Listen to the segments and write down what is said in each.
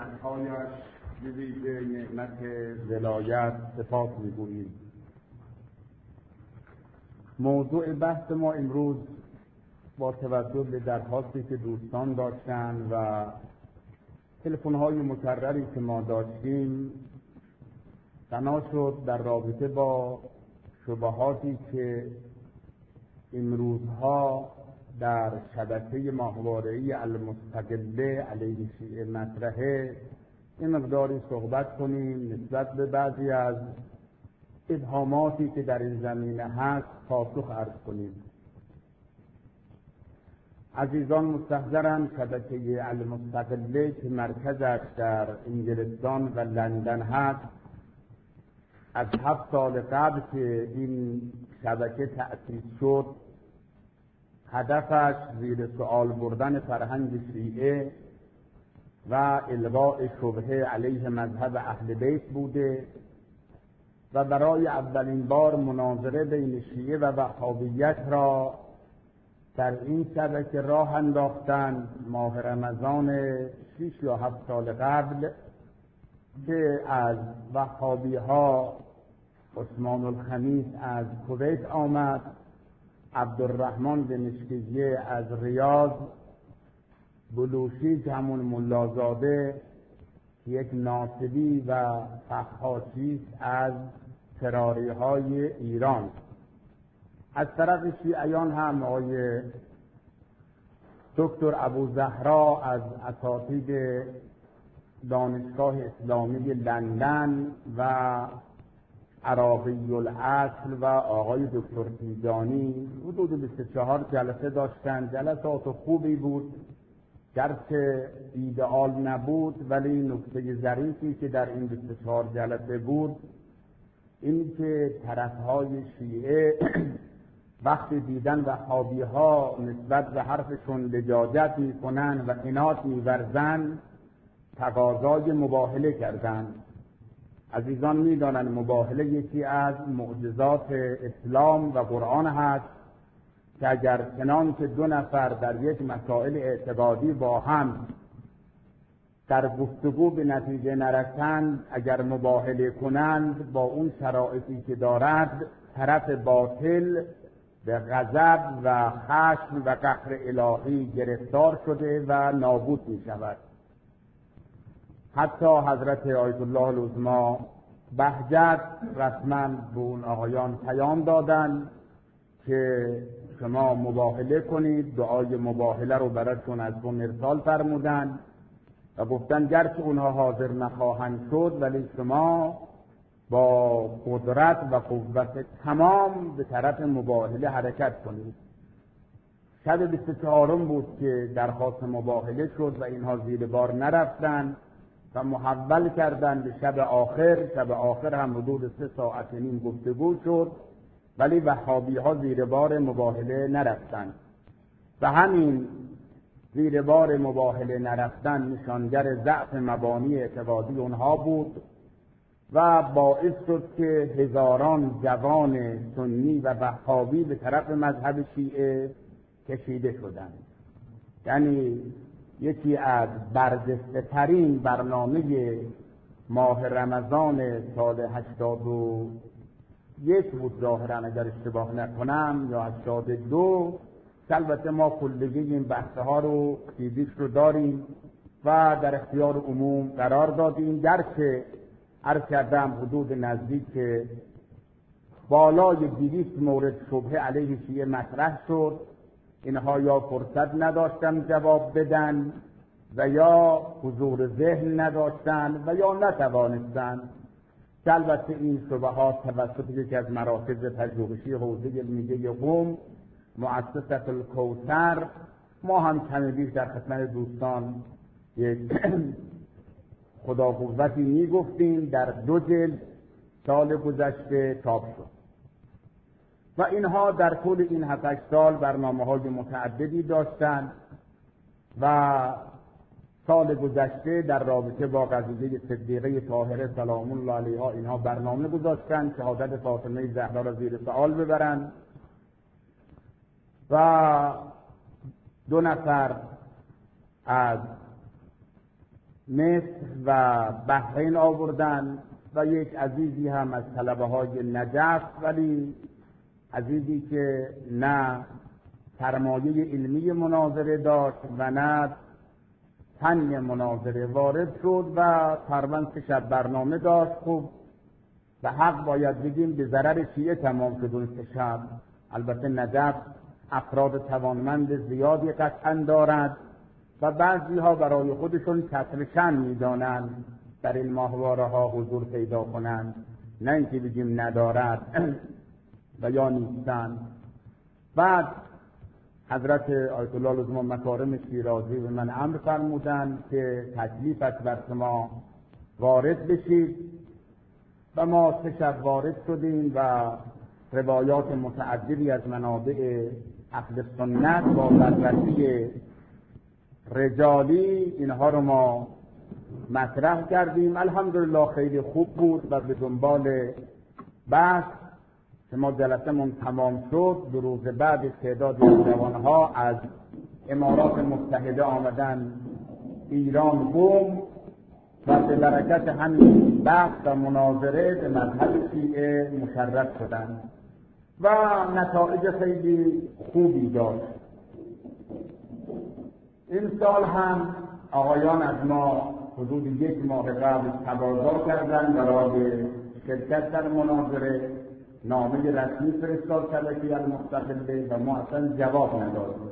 نعمت‌هایش به ویژه نعمت ولایت سپاس می‌گوییم. موضوع بحث ما امروز با توجه به درخواستی که دوستان داشتن و تلفن‌های مکرری که ما داشتیم بنا شد در رابطه با شبهاتی که امروزها در شبکه ماهواره‌ای المستقله علیه شیعه مطرحه این مقداری صحبت کنیم نسبت به بعضی از ابهاماتی که در این زمینه هست پاسخ عرض کنیم. عزیزان مستحضرم شبکه المستقله که مرکزش در انگلستان و لندن هست از 7 سال قبل که این شبکه تأسیس شد هدفش زیر سوال بردن فرهنگ شیعه و الغاء شبهه علیه مذهب اهل بیت بوده و برای اولین بار مناظره بین شیعه و وهابیت را در این شبکه راه انداختند ماه رمضان 6 یا 7 سال قبل که از وهابی ها عثمان الخمیس از کویت آمد، عبدالرحمن دمشقیه از ریاض، بلوشی که همون ملازاده یک ناصبی و فحاشی از فراری های ایران. از طرف شیعیان هم آقای دکتر ابوزهرا از اساتید دانشگاه اسلامی لندن و عراقی الاصل و آقای دکتر تیجانی حدود 24 جلسه داشتن. جلسات خوبی بود، گرچه ایدئال نبود، ولی نکته ظریفی که در این 24 جلسه بود این که طرفهای شیعه وقتی دیدن وهابی ها نسبت به حرفشون لجاجت میکنن و عناد میورزن تقاضای مباهله کردند. عزیزان میدانند مباهله یکی از معجزات اسلام و قرآن هست که اگر چنان که 2 نفر در یک مسائل اعتقادی با هم در گفتگو به نتیجه نرسند، اگر مباهله کنند با اون شرایطی که دارد، طرف باطل به غضب و خشم و قهر الهی گرفتار شده و نابود می شود. حتی حضرت آیت الله العظمی بهجت رسما به اون آقایان پیام دادن که شما مباهله کنید، دعای مباهله رو براتون از اون ارسال فرمودن و گفتن گرچه اونها حاضر نخواهند شد ولی شما با قدرت و قوت تمام به طرف مباهله حرکت کنید. شب 24 بود که درخواست مباهله شد و اینها زیر بار نرفتن و محول کردن به شب آخر. شب آخر هم حدود 3 ساعت و نیم گفتگو شد ولی وهابی ها زیر بار مباهله نرفتن و همین زیر بار مباهله نرفتن نشانگر ضعف مبانی اعتقادی اونها بود و باعث شد که هزاران جوان سنی و وهابی به طرف مذهب شیعه کشیده شدند. یعنی یکی از برجسته ترین برنامه ماه رمضان سال 81 بود ظاهرا اگر اشتباه نکنم یا 82. البته ما کلگی این بحث ها رو سیدیش رو داریم و در اختیار عموم قرار دادیم. گرچه عرض کردم حدود نزدیک بالای 200 مورد شبهه علیه شیعه مطرح شد. اینها یا فرصت نداشتن جواب بدن و یا حضور ذهن نداشتن و یا نتوانستن. البته این شبهات توسط یکی از مراکز پژوهشی حوزه علمیه قم، مؤسسه الکوثر، ما هم کمی بیش در خدمت دوستان یک خدا قوتی میگفتیم، در 2 جلد سال گذشته چاپ شد و اینها در طول این 7-8 سال برنامه‌های متعددی داشتند و سال گذشته در رابطه با قضیه صدیقه طاهره سلام الله علیها اینها برنامه گذاشتند شهادت فاطمه زهرا را زیر سوال ببرند و 2 نفر از مصر و بحرین آوردن و یک عزیزی هم از طلبه های نجف، ولی عزیزی که نه سرمایه علمی مناظره داشت و نه فن مناظره وارد شد و تقریباً 3 شب برنامه داشت. خوب به حق باید بگیم به ضرر شیعه تمام شد اون 3 شب. البته نجف افراد توانمند زیادی قطعاً دارد و بعضی ها برای خودشون کسر شأن می‌دانند در این ماهواره ها حضور پیدا کنند، نه اینکه بگیم ندارد و یا نیستند. بعد حضرت آیت الله العظما مکارم شیرازی به من امر فرمودند که تکلیف است بر شما وارد بشید و ما 3 شب وارد شدیم و روایات متعددی از منابع اهل سنت با بررسی رجالی اینها رو ما مطرح کردیم. الحمدلله خیلی خوب بود و به دنبال بحث که ما جلسه‌مون تمام شد، 2 روز بعد تعدادی از جوانها از امارات متحده آمدن ایران قم و به برکت همین بحث و مناظره به مذهب شیعه مشرف شدند و نتایج خیلی خوبی داشت. این سال هم آقایان از ما حدود 1 ماه قبل تقاضا کردند برای شرکت در مناظره، نامه رسمی فرستاد شبکه المستقله و ما اصلا جواب ندادیم.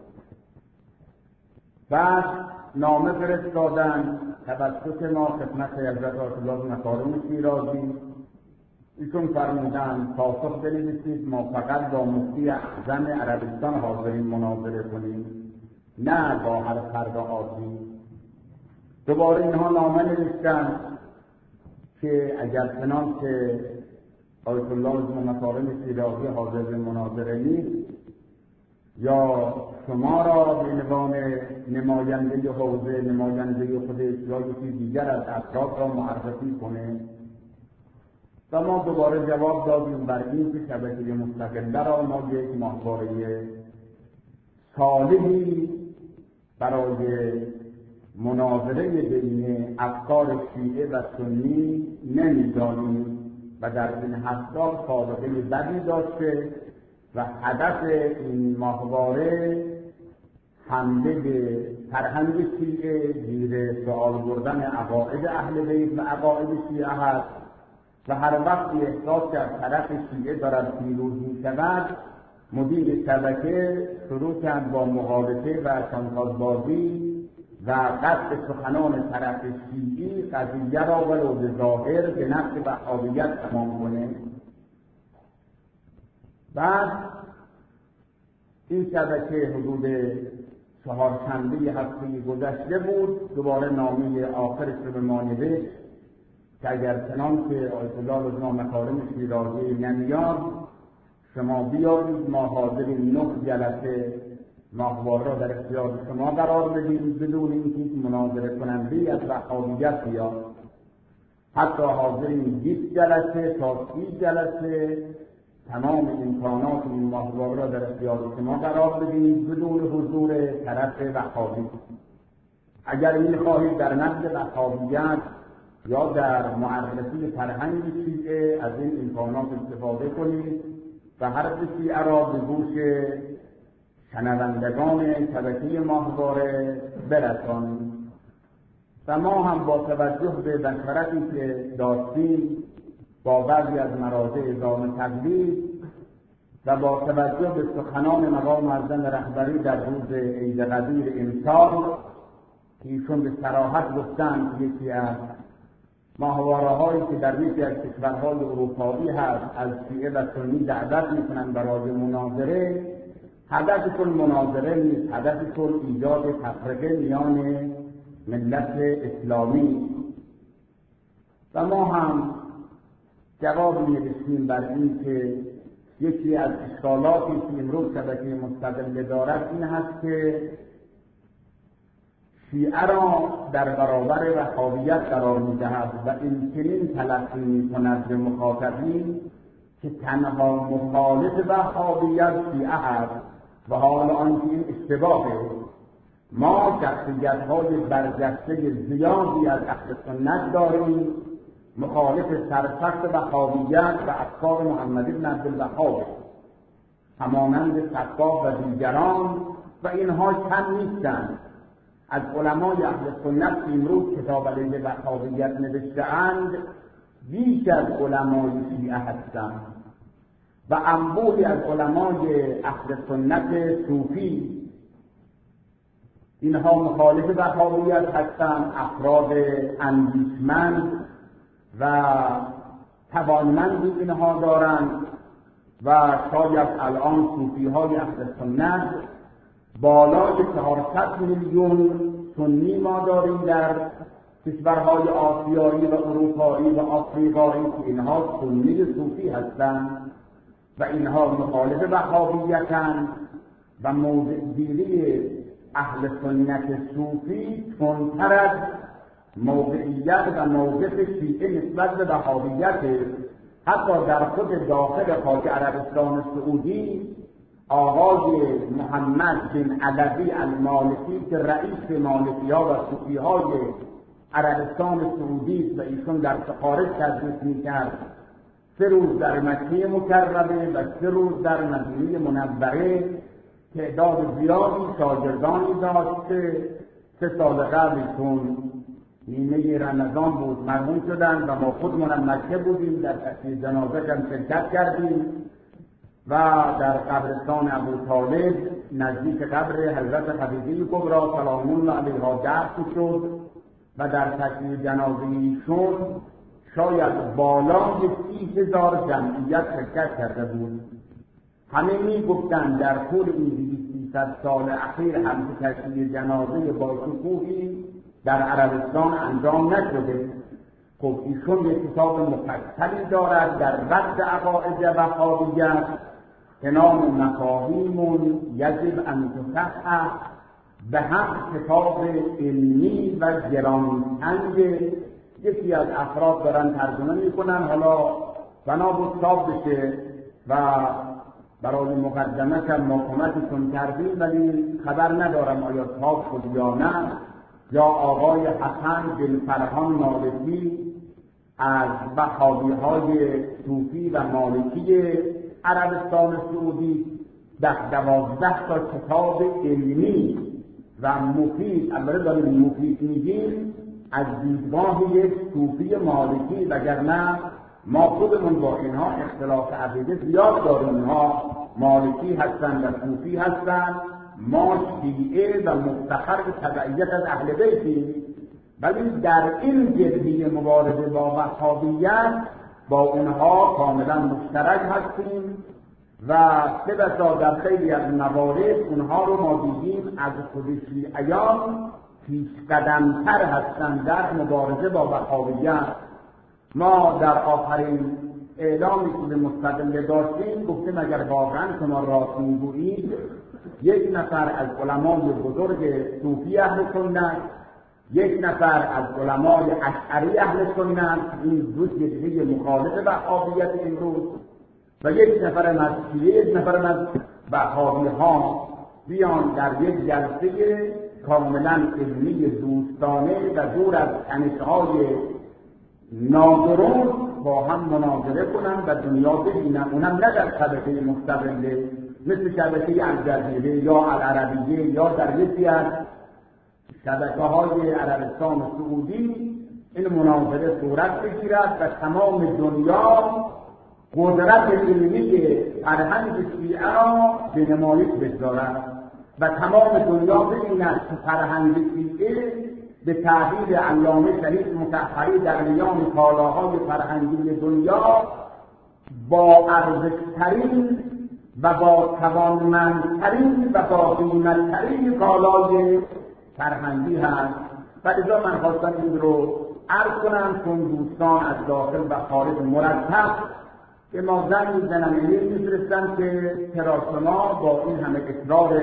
بعد نامه فرستادن توسط ما خدمت حضرت آیت الله مکارم شیرازی. ایشون فرمودن پاسخ بنویسید ما فقط با مفتی اعظم عربستان حاضرین مناظره کنیم، نه با هر فرد عادی. دوباره اینها نامه نوشتن که اگر چنانکه آیت الله مکارم شیرازی حاضر به مناظره نیست، یا شما را به عنوان نماینده حوزه، نماینده خودش یا یکی دیگر از افراد را معرفی کنه. و ما دوباره جواب دادیم بر این که شبکه مستقله را ما یک ماهواره صالحی برای مناظره بین افکار شیعه و سنی نمی‌دانیم و در این 7 سال سابقه بدی داشته و هدف این ماهواره حمله به فرهنگ شیعه، زیر سوال بردن عقاید اهل بیت و عقاید شیعه هست و هر وقت احساس که از طرف شیعه دارد پیروز می‌شود، مدیر شبکه شروع کرد با مغالطه و شانتاژبازی و قصد سخنان طرف شیعی قضیه را ولو به ظاهر به نفع وهابیت تمام کنه. بعد این شبکه حدود 4 شنبه هفته گذشته بود، دوباره نامه آخرش رو به ما نوشت که اگر چنانکه آیت الله العظما مکارم شیرازی نمیاد شما بیایید ما حاضریم 9 جلسه ماهواره را در اختیار شما قرار بدیم بدون اینکه مناظره کننده از وهابیت بیاد. حتی حاضریم 20 جلسه تا 30 جلسه تمام امکانات این ماهواره را در اختیار شما قرار بدیم بدون حضور طرف وهابی. اگر می‌خواهید در نقد وهابیت یا در معرفی فرهنگ شیعه از این امکانات استفاده کنید و حرف شیعه را به گوش شنوندگان شبکه ماهواره برسانید. و ما هم با توجه به بشارتی که داشتیم با بعضی از مراجع اعزام تقلید و با توجه به سخنان مقام معظم رهبری در روز عید قدیر امسال که ایشون به صراحت گفتند که یکی از ماهواره‌هایی که در یکی از کشورهای اروپایی هست از شیعه و سنی دعوت می‌کنند برای مناظره، هدفشون مناظره نیست، هدفشون ایجاد تفرقه میان ملت اسلامی. و ما هم جواب می‌رسیم بر این که یکی از اشکالاتی که امروز شبکه مستقله دارد این هست که شیعه را در برابر وهابیت قرار می‌دهد و این چنین تلقی می‌کند به مخاطبین که تنها مخالف وهابیت شیعه است و حال آنکه این اشتباهه. ما شخصیت‌های برجسته زیادی از اهل سنت داریم مخالف سرسخت وهابیت و افکار محمد بن عبدالوهاب، همانند صفاح و دیگران، و اینها کم نیستند. از علمای اهل سنت امروز کتاب علیه وهابیت نوشته‌اند بیش از علمای شیعه هستند و انبوهی از علمای اهل سنت صوفی اینها مخالف وهابیت هستند، افراد اندیشمند و توانمندی اینها دارند و شاید الان صوفی های اهل سنت بالای 400 میلیون سنی ما داریم در کشورهای آسیایی و اروپایی و آفریقایی که اینها سنی صوفی هستند و اینها مخالف وهابیتند و موضع‌گیری اهل سنت صوفی تندتر از موقعیت و موقف شیعه نسبت به وهابیت. حتی در خود داخل خاک عربستان سعودی آقای محمد بن علوی المالکی که رئیس مالکی‌ها و صوفی‌های عربستان سعودی است و ایشون در خارج تدریس می‌کرد، 3 روز در مکه مکرمه و 3 روز در مدینه منوره تعداد زیادی شاگردانی داشت که 3 سال قبل ایشون نیمه رمضان بود مرحوم شدند و ما خودمون مکه بودیم، در تشییع جنازه هم شرکت کردیم و در قبرستان ابوطالب نزدیک قبر حضرت خدیجه کبری سلام الله علیها دفن شد و در تشییع جنازه ایشون شاید بالای 30,000 جمعیت شرکت کرده بود. همه میگفتند در طول این 200 سال اخیر هم تشییع جنازه با شکوهی در عربستان انجام نشده. خب ایشون یک کتاب مفصلی دارد در رد عقاید وهابیت به نام مفاهیم یجب ان تصحح، به هم کتاب علمی و گران‌سنگ. یکی از افراد دارن ترجمه میکنن، حالا بنا بود چاپ بشه و برای مقدمه هم ما کمکشون کردیم، ولی خبر ندارم آیا چاپ شد یا نه. یا آقای حسن بن فرهان مالکی از وهابی‌های صوفی و مالکی عربستان سعودی 12 تا کتاب علمی و مفید، البته داریم مفید میگیم از دیدگاه یک صوفی مالکی، وگرنه ما خودمون با اینها اختلاف عقیده زیاد داریم. اینها مالکی هستند و صوفی هستند، ما شیعه و مفتخر به تبعیت از اهل بیتیم، ولی در این جبهه مبارزه با وهابیت با اونها کاملا مشترک هستیم و سه بسا در خیلی از موارد اونها رو ما دیدیم از خود شیعیان پیشقدم‌تر هستند در مبارزه با وهابیت. ما در آخرین اعلامی که به مستقل داشتیم گفتیم اگر واقعا شما راست میگویید، یک نفر از علمای بزرگ صوفی اهل سنت، یک نفر از علمای اشعری اهل سنت، این دو جبهه مخالف وهابیت امروز، و یک نفر از شیعه، یک نفر از وهابی‌ها بیان در یک جلسه کاملا علمی دوستانه و دور از تنش‌های نادرست با هم مناظره کنند و دنیا ببینن، اونم نه در شبکه مستقله مثل شبکه الجزیره یا العربیه یا در یکی از شبکه‌های عربستان سعودی این مناظره صورت بگیرد و تمام دنیا قدرت علمی فرهنگ شیعه را به نمایش بگذارد و تمام دنیا ببیند که فرهنگ شیعه به تعبیر علامه شریف مطهری در میان کالاهای فرهنگی دنیا با ارزش‌ترین و با توانمندترین و با قیمت‌ترین کالای فرهنگی هست. و لذا من خواستم این رو عرض کنم چون دوستان از داخل و خارج مرتب به ما زنگ می‌زنن می‌فرستن که چرا شما با این همه اصرار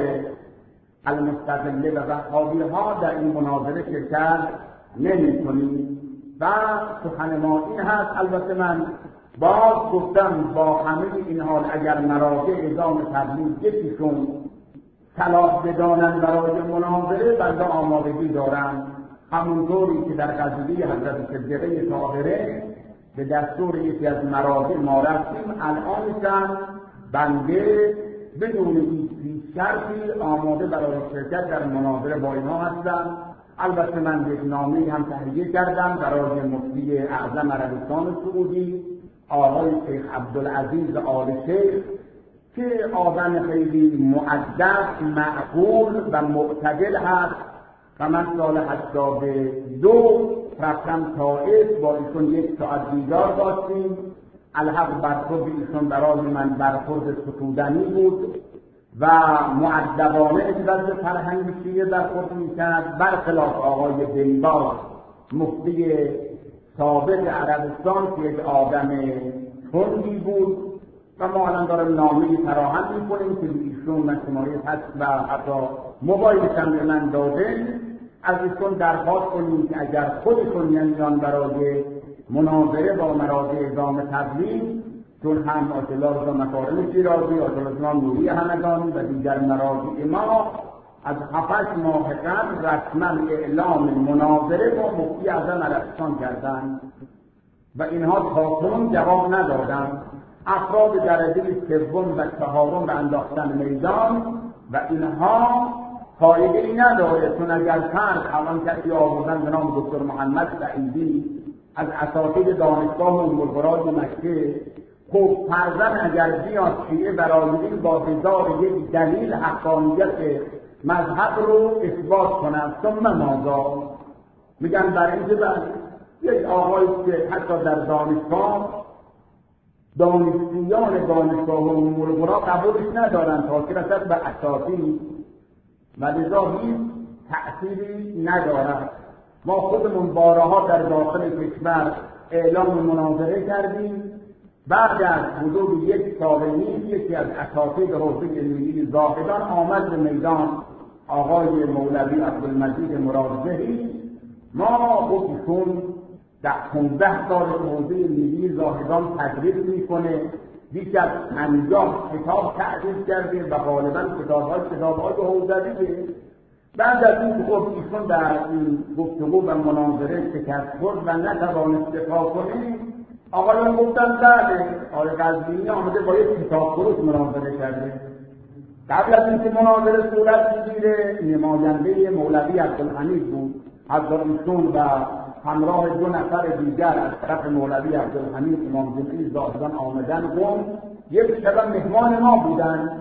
المستقله و وهابی‌ها در این مناظره شرکت نمی‌کنید و سخن ما این هست. البته من باز گفتم با همه این حال اگر مراجع اعلام تبلیغ یکیشون صلاح بدانند برای مناظره بنده آمادگی دارم، همونطوری که در قضیه حضرت صدیقه طاهره به دستور یکی از مراجع ما رفتیم، الان بنده بدون هیچ شرطی آماده برای شرکت در مناظره با اینها هستم. البته من یک نامه هم تهیه کردم برای مفتی اعظم عربستان سعودی آقای شیخ عبدالعزیز آل شیخ که آدم خیلی مؤدب، معقول و معتدل هست و من سال 82 رفتم طائف، با ایشون 1 ساعت دیدار داشتیم. الحق برخورد ایشون برای من برخورد ستودنی بود و مؤدبانه نسبت به فرهنگ شیعه برخورد میکرد، برخلاف آقای بنباز مفتی سابق عربستان که یک آدم تندی بود و ما الان دارم نامه‌ای فراهم میکنیم که ایشون من شماره هست و حتی موبایلش هم به من داده، از ایشون درخواست کنیم که اگر خودشون میان برای مناظره با مراجع اعظام تبلیغ، چون هم آیت رضا مکارم شیرازی، آیت الله نوری همدانی و دیگر مراجع ما از 7 ماه قبل رسما اعلام مناظره با مفتی اعظم عربستان کردند و اینها تاکنون جواب ندادند. افراد درجه 3 و 4 را انداختن میدان و اینها فایده‌ای نداره، چون اگر فرد الان کسی آوردن به نام دکتر محمد سعیدی از اساتید دانشگاه ام مکه، خب فرضاً اگر بیاد شیعه برای این با هزار یک دلیل حقانیت مذهب رو اثبات کنند، ثم ماذا؟ میگن برای اینکه یک آقایی که حتی در دانشگاه دانشجویان دانشگاه ام قبولش ندارن تا که رسد به اساتید و لذا هیچ تأثیری ندارد. ما خودمون بارها در داخل کشور اعلام مناظره کردیم، بعد از حدود 1 سال و نیم یکی از اساتید حوزه علمی زاهدان آمد به میدان، آقای مولوی عبدالمجید مرادزهی. ما خودشون در 15 سال حوزه علمی زاهدان تدریس میکنه، بیش از 50 کتاب تعریف کرده و غالبا کتاب‌های حوزویه. بعد از این خب ایشون در این گفتگو و مناظره شکست خورد و نتوانست دفاع کنه. آقایان گفتن بله، آقای قزوینی آمده با یک کتاب فروش مناظره کرده. قبل از اینکه مناظره صورت بگیره نماینده مولوی عبدالحمید بود، حضرت ایشون و همراه 2 نفر دیگر از طرف مولوی عبدالحمید امام جمعی زاهدان آمدن قم، یک شب مهمان ما بودن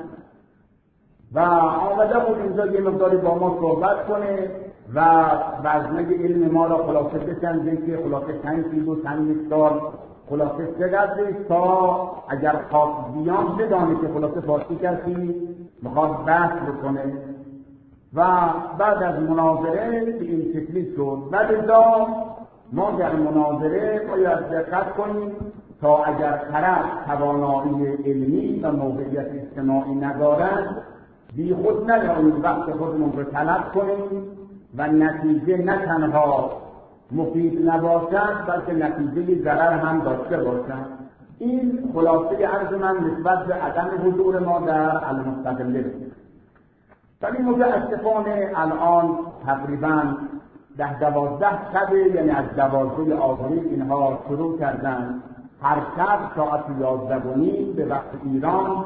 و آمده بود اینجا یه مقداری با ما صحبت کنه و وزنه علم ما را خلاصه بسنده که خلاصه 5 کیلو چند سال خلاصه چقدر تا اگر خواست بیان بدانه که خلاصه فارسی کسی میخواد بحث بکنه. و بعد از مناظره به این شکلی شد و لذا ما در مناظره باید دقت کنیم تا اگر طرف توانایی علمی و موقعیت اجتماعی ندارد بی خود نداریم وقت خودمون رو طلب کنیم و نتیجه نه تنها مفید نباشد بلکه نتیجه ضرر هم داشته باشد. این خلاصه عرض من نسبت به عدم حضور ما در المستقله بود. ولی متاسفانه الان تقریبا 10-12 شب، یعنی از 12 آوریل اینها شروع کردن هر شب ساعت 11:30 به وقت ایران،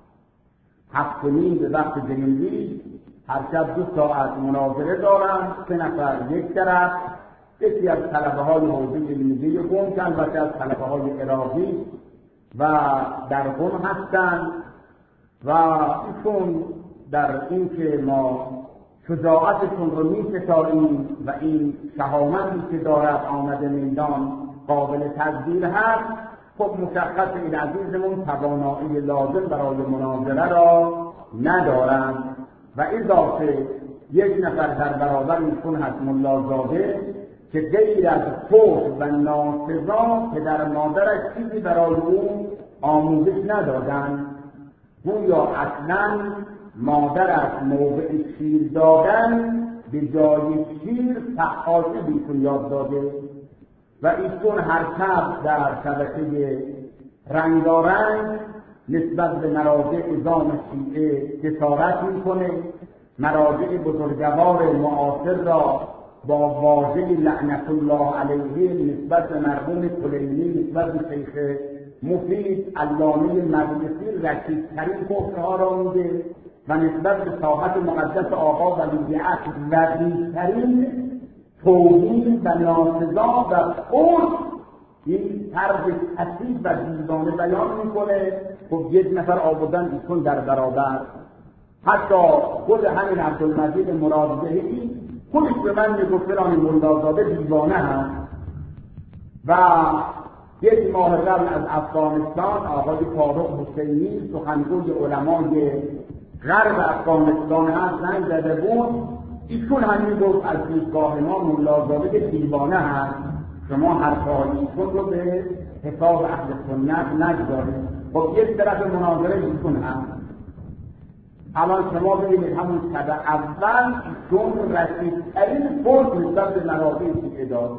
7:30 به وقت گرینویچ، هر شب 2 ساعت مناظره دارن. 3 نفر یک طرف، یکی از طلبه‌های حوزه علمیه قم که البته از طلبه‌های عراقی و در قم هستند و ایشون در این که ما شجاعتشون رو می‌ستاییم و این شهامتی که دارد آمده میدان قابل تقدیر هست. خب مشخص این عزیزمون توانایی لازم برای مناظره را ندارند و اضافه 1 نفر در برابر ایشون حسن الله زاده که غیر از فوق و ناسزا پدر مادرش چیزی برای او آموزش ندادند. گویا اصلا مادرش موقع شیر دادن به جای شیر فحاشی بیشون یاد داده و ایشون هر شب در شبکه رنگارنگ نسبت به مراجع اعظام شیعه جسارت میکنه، مراجع بزرگوار معاصر را با واژه لعنت الله علیه نسبت به مرحوم کلینی، نسبت به شیخ مفید علامه مجلسی رشیدترین کفرها را میده و نسبت به ساحت مقدس آقا ولیعصر وقیحترین توهین و ناسزا و فحش این طرز کثیف و دیوانه بیان میکنه. خب یک نفر آوردن ایشون در برابر، حتی خود همین عبدالمجید مرادبهی خودش به من میگفت فلان ملازاده دیوانه هست. و یک ماه قبل از افغانستان آقای فاروق حسینی سخنگوی علمای غرب افغانستان هست زنگ زده بود، ایشون هم میگفت از دیدگاه ما ملازاده دیوانه هست، شما حرفهای ایشون رو به حساب اهل سنت نگذارید. خب یک طرف مناظره ایشون هست. الان شما ببینید همون شب اول ایشون رسیدترین فرد نسبت به مراجع شیعه داد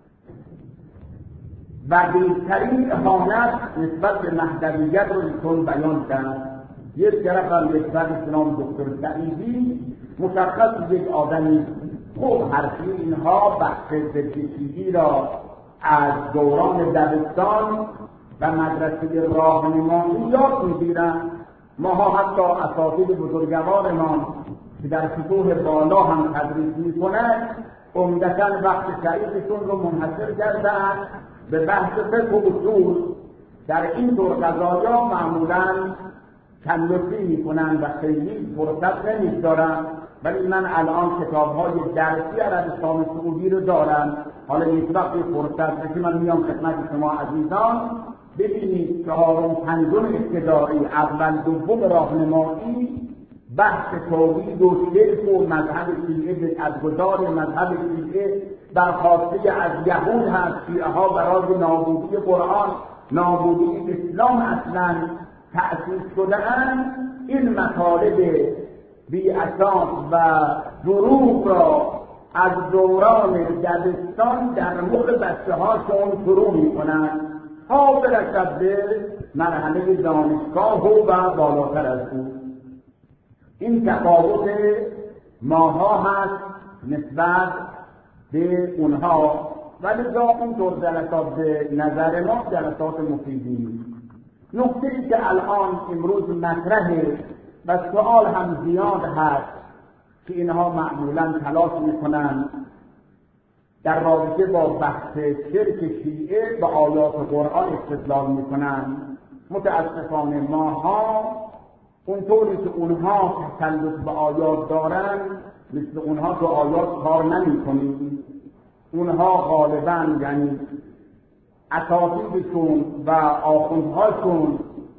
و بیشترین اهانت نسبت به مهدویت رو ایشون بیان کرد. یک طرف هم یک فرد به نام دکتر سعیدی مشخص یک آدمی خوب حرفی اینها بحث ضدشیعی را از دوران دبستان و مدرسه راهنمایی یاد میگیرند. ماها حتی اساتید بزرگوارمان که در سطوح بالا هم تدریس میکنند عمدتاً وقت سعیدشون رو منحصر کردند به بحث فقه و اصول. در این دور قضایا معمولاً کندوسی میکنند و خیلی فرصت نمیگذارند، ولی من الان کتاب‌های درسی عربستان سعودی رو دارم. حالا یک وقت فرصت بشه من میام خدمت شما عزیزان ببینید چهارم پنجم ابتدایی اول دوم راهنمایی بحث توحید و شرک و مذهب شیعه بدعت‌گذار مذهب شیعه برخواسته از یهود هست. شیعه ها برای نابودی قرآن، نابودی اسلام اصلا تأسیس شده‌اند. این مطالب بی اساس و دروغ را از دوران دبستان در مخ بچه‌هاشون فرو می‌کنند تا برسد به مرحله دانشگاه و بالاتر از او. این تفاوت ماها هست نسبت به اونها، ولی اینطور جلسات به نظر ما جلسات مفیدی نیست. نکته‌ای که الان امروز مطرحه و سوال هم زیاد هست که اینها معمولاً تلاش میکنن در رابطه با بحث شرک شیعه به آیات قرآن استدلال میکنن. متاسفانه ماها اونطوری که اونها تسلط به آیات دارن مثل اونها تو آیات کار نمیکنیم. اونها غالباً یعنی اساتیدشون و آخوندهاشون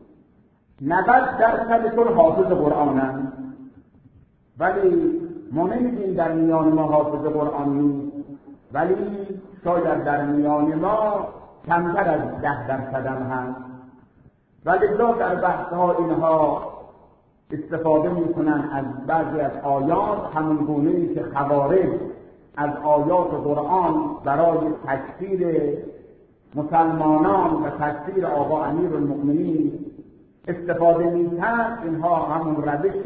90% حافظ قرآنن، ولی ما نمیگیم در میان ما حافظ قرآن نیست، ولی شاید در میان ما کمتر از 10% هم هست. ولی در بحث‌ها اینها استفاده میکنن از بعضی از آیات، همون گونه‌ای که خوارج از آیات قرآن برای تکفیر مسلمانان و تکفیر آقا امیرالمؤمنین استفاده میکنن. اینها همون روش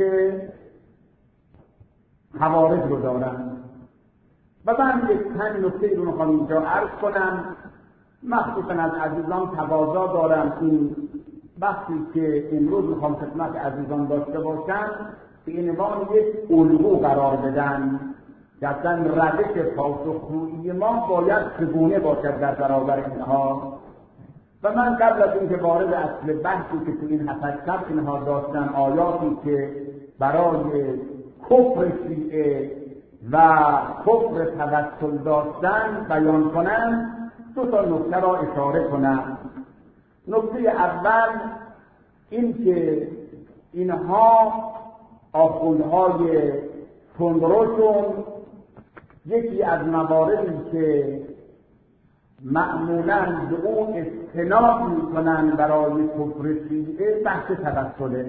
خوارج رو دارن. و من یک چند نکته رو میخوام اینجا عرض کنم، مخصوصا از عزیزان تقاضا دارم این بحثی که امروز میخوام خدمت عزیزان داشته باشم به عنوان یک الگو قرار بدن که اصلا روش پاسخگویی ما باید چگونه باشد در برابر اینها. و من قبل از اینکه وارد اصل بحثی که تو این حسد اینها داشتن آیاتی که برای کفر شیعه و کفر توسل داشتن بیان کنم، دو تا نکته را اشاره کنم. نکته اول این که اینها آخوندهای تندروشون یکی از مواردی که معمولاً به اون استناد میکنن برای کفر شیعه بحث توسله.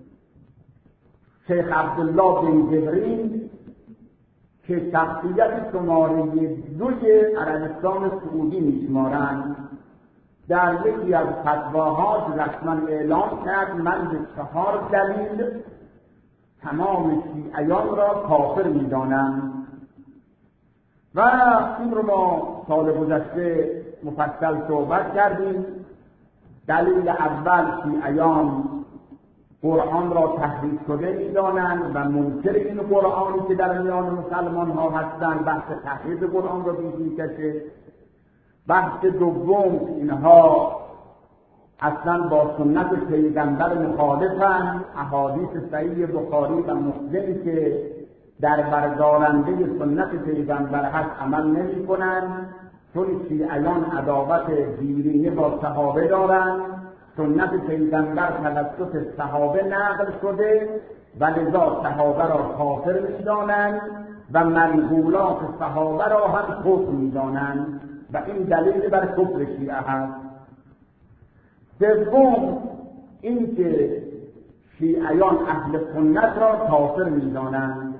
شیخ عبدالله بن جبرین که شخصیت شماره 2 عربستان سعودی میشمارند در یکی از فتواها رسما اعلام کرد من به 4 دلیل تمام شیعیان را کافر می‌دانم و این رو ما سال گذشته مفصل صحبت کردیم. دلیل اول، شیعیان قرآن را تحریف شده می‌دانند و منکر این قرآنی که در میان مسلمان ها هستند بحث تحریف قرآن را پیش می‌کشه. بحث دوم، اینها اصلا با سنت پیغمبر مخالفند. احادیث صحیح بخاری و مسلم که در بردارنده سنت پیغمبر هست عمل نمی‌کنند، چون شیعیان عداوت دیرینه با صحابه دارند. سنت پیغمبر توسط صحابه نقل شده و لذا صحابه را کافر می‌دانند و منقولات صحابه را هم کفر می‌دانند و این دلیل بر کفر شیعه هست. دوم، این که شیعیان اهل سنت را کافر می‌دانند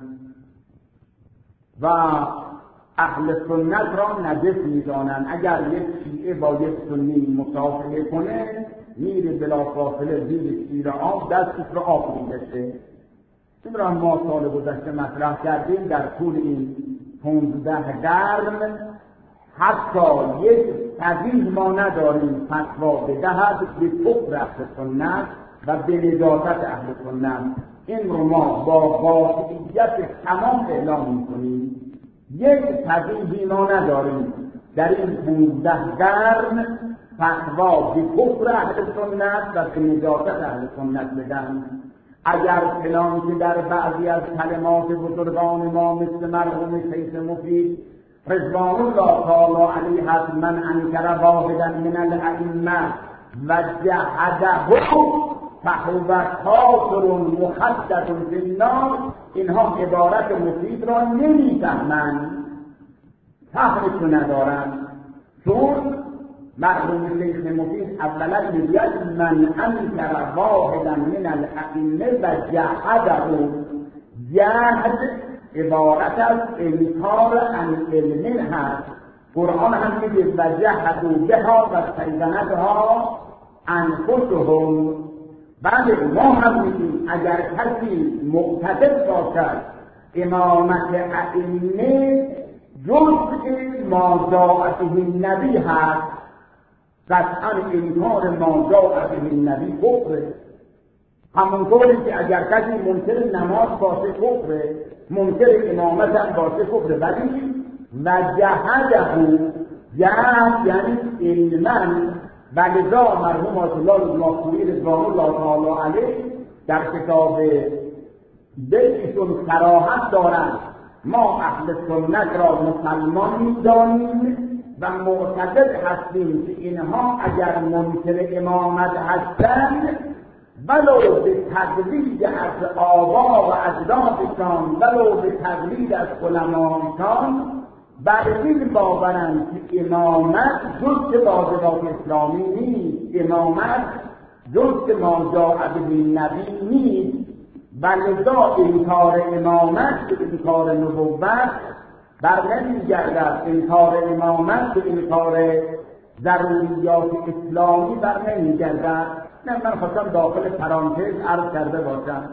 و اهل سنت را نجس می‌دانند. اگر یک شیعه با یک سنی مصافحه کنه، میره بلافاصله زیر شیر آب دستش رو آب می‌کشه. این را ما سال گذشته مطرح کردیم. در طول این 15 قرن حتی یک فقیه ما نداریم فتوا بدهد به کفر اهل سنت و به نجاست اهل سنت. این رو ما با قاطعیت تمام اعلام می‌کنیم. یک فقیهی ما نداریم در این 15 قرن فتوا به کفر اهل سنت و به نجاست اهل سنت بدن. اگر چنانکه در بعضی از کلمات بزرگان ما مثل مرحوم شیخ مفید رضوان الله تعالی علیه هست، من انکر واحدا من الائمه و جحده فهو کافر مخلد فی النار، اینها عبارت مفید را نمیفهمند، فهمش ندارند. چون مرحوم شیخ مفید اولا میگوید من انکر واحدا من الائمه و جحده، جحد عبارت از انکار عن علم هست. قرآن هم میگه و جحدوا بها و استیقنتها انفسهم. بله، ما هم میگیم اگر کسی معتقد باشد امامت ائمه جزء ما جاء به النبی هست، قطعا انکار ما جاء به النبی کفره. همونطوری که اگر کسی منکر نماز باشه کفره، منکر امامت هم باشه کفره. ولی و جحده، جحد یعنی علما. ولذا مرحوم آیت الله الماکویی رضوان الله تعالی علیه در کتاب بیتشون صراحت دارند ما اهل سنت را مسلمان می‌دانیم و معتقد هستیم که اینها اگر منکر امامت هستند ولو به تقلید از آبا و اجدادشان، ولو به تقلید از علمایشان، بر این باورند که امامت جزء واجبات اسلامی نیست، امامت جزء ما جاء به النبی نیست. ولذا انکار امامت به انکار نبوت بر نمیگردد، انکار امامت به انکار ضروریات اسلامی بر نمیگردد. من خواستم داخل پرانتز عرض کرده باشم.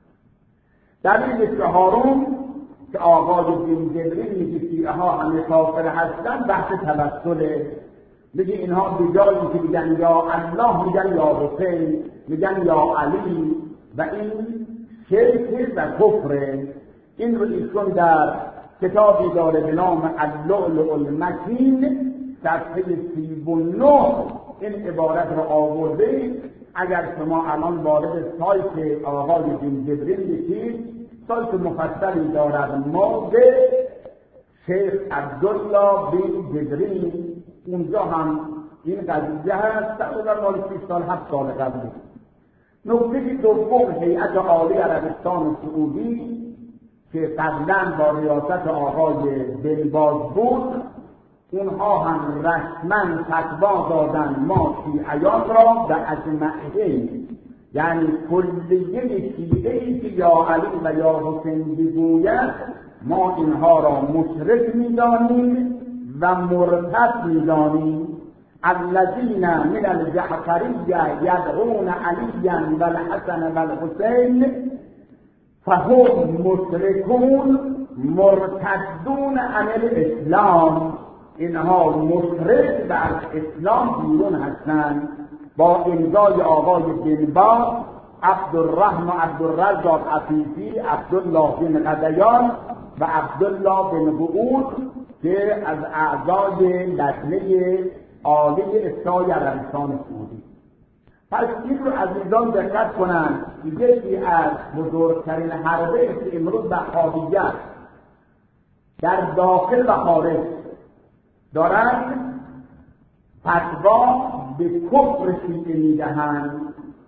دلیل چهارم که آقای دین جبری میگه شیعه ها همه کافر هستن، بحث توسله. میگه اینها به جایی که میگن یا الله میگن یا حسین، میگن یا علی و این شرک و کفره. این رو ایشون در کتابی داره به نام اللؤلؤ المکین صفحه 39 این عبارت رو آورده. اگر شما الان وارد سایت آقای دین جبری بشید، سایت مفصلی دارد موضع شیخ عبدالله بن جبری، اونجا هم این قضیه هست. تقریبا مال 6 سال 7 سال قبل. نکته دوم، هیئت عالی عربستان سعودی که قبلا با ریاست آقای بن باز بود، اونها هم رسما فتوا دادن ما شیعیان را و اجمعین، یعنی کلیه شیعه‌ای که یا علی و یا حسین بگوید ما اینها را مشرک می‌دانیم و مرتد می‌دانیم. الذین من الجعفریه یدعون علیا و الحسن و الحسین فهم مشرکون مرتدون عن الاسلام. اینها مشرک و از اسلام بیرون هستند. با امضای آقای بن باز، عبدالرحمن عبدالرزاق عفیفی، عبدالله بن قدیان و عبدالله بن بؤود که از اعضای لجنه عالی افتای عربستان سعودی. پس این رو عزیزان دقت کنند، یکی از بزرگترین حربه که امروز وهابیت در داخل و خارج دارند فتوا به کفر شیعه میدهند،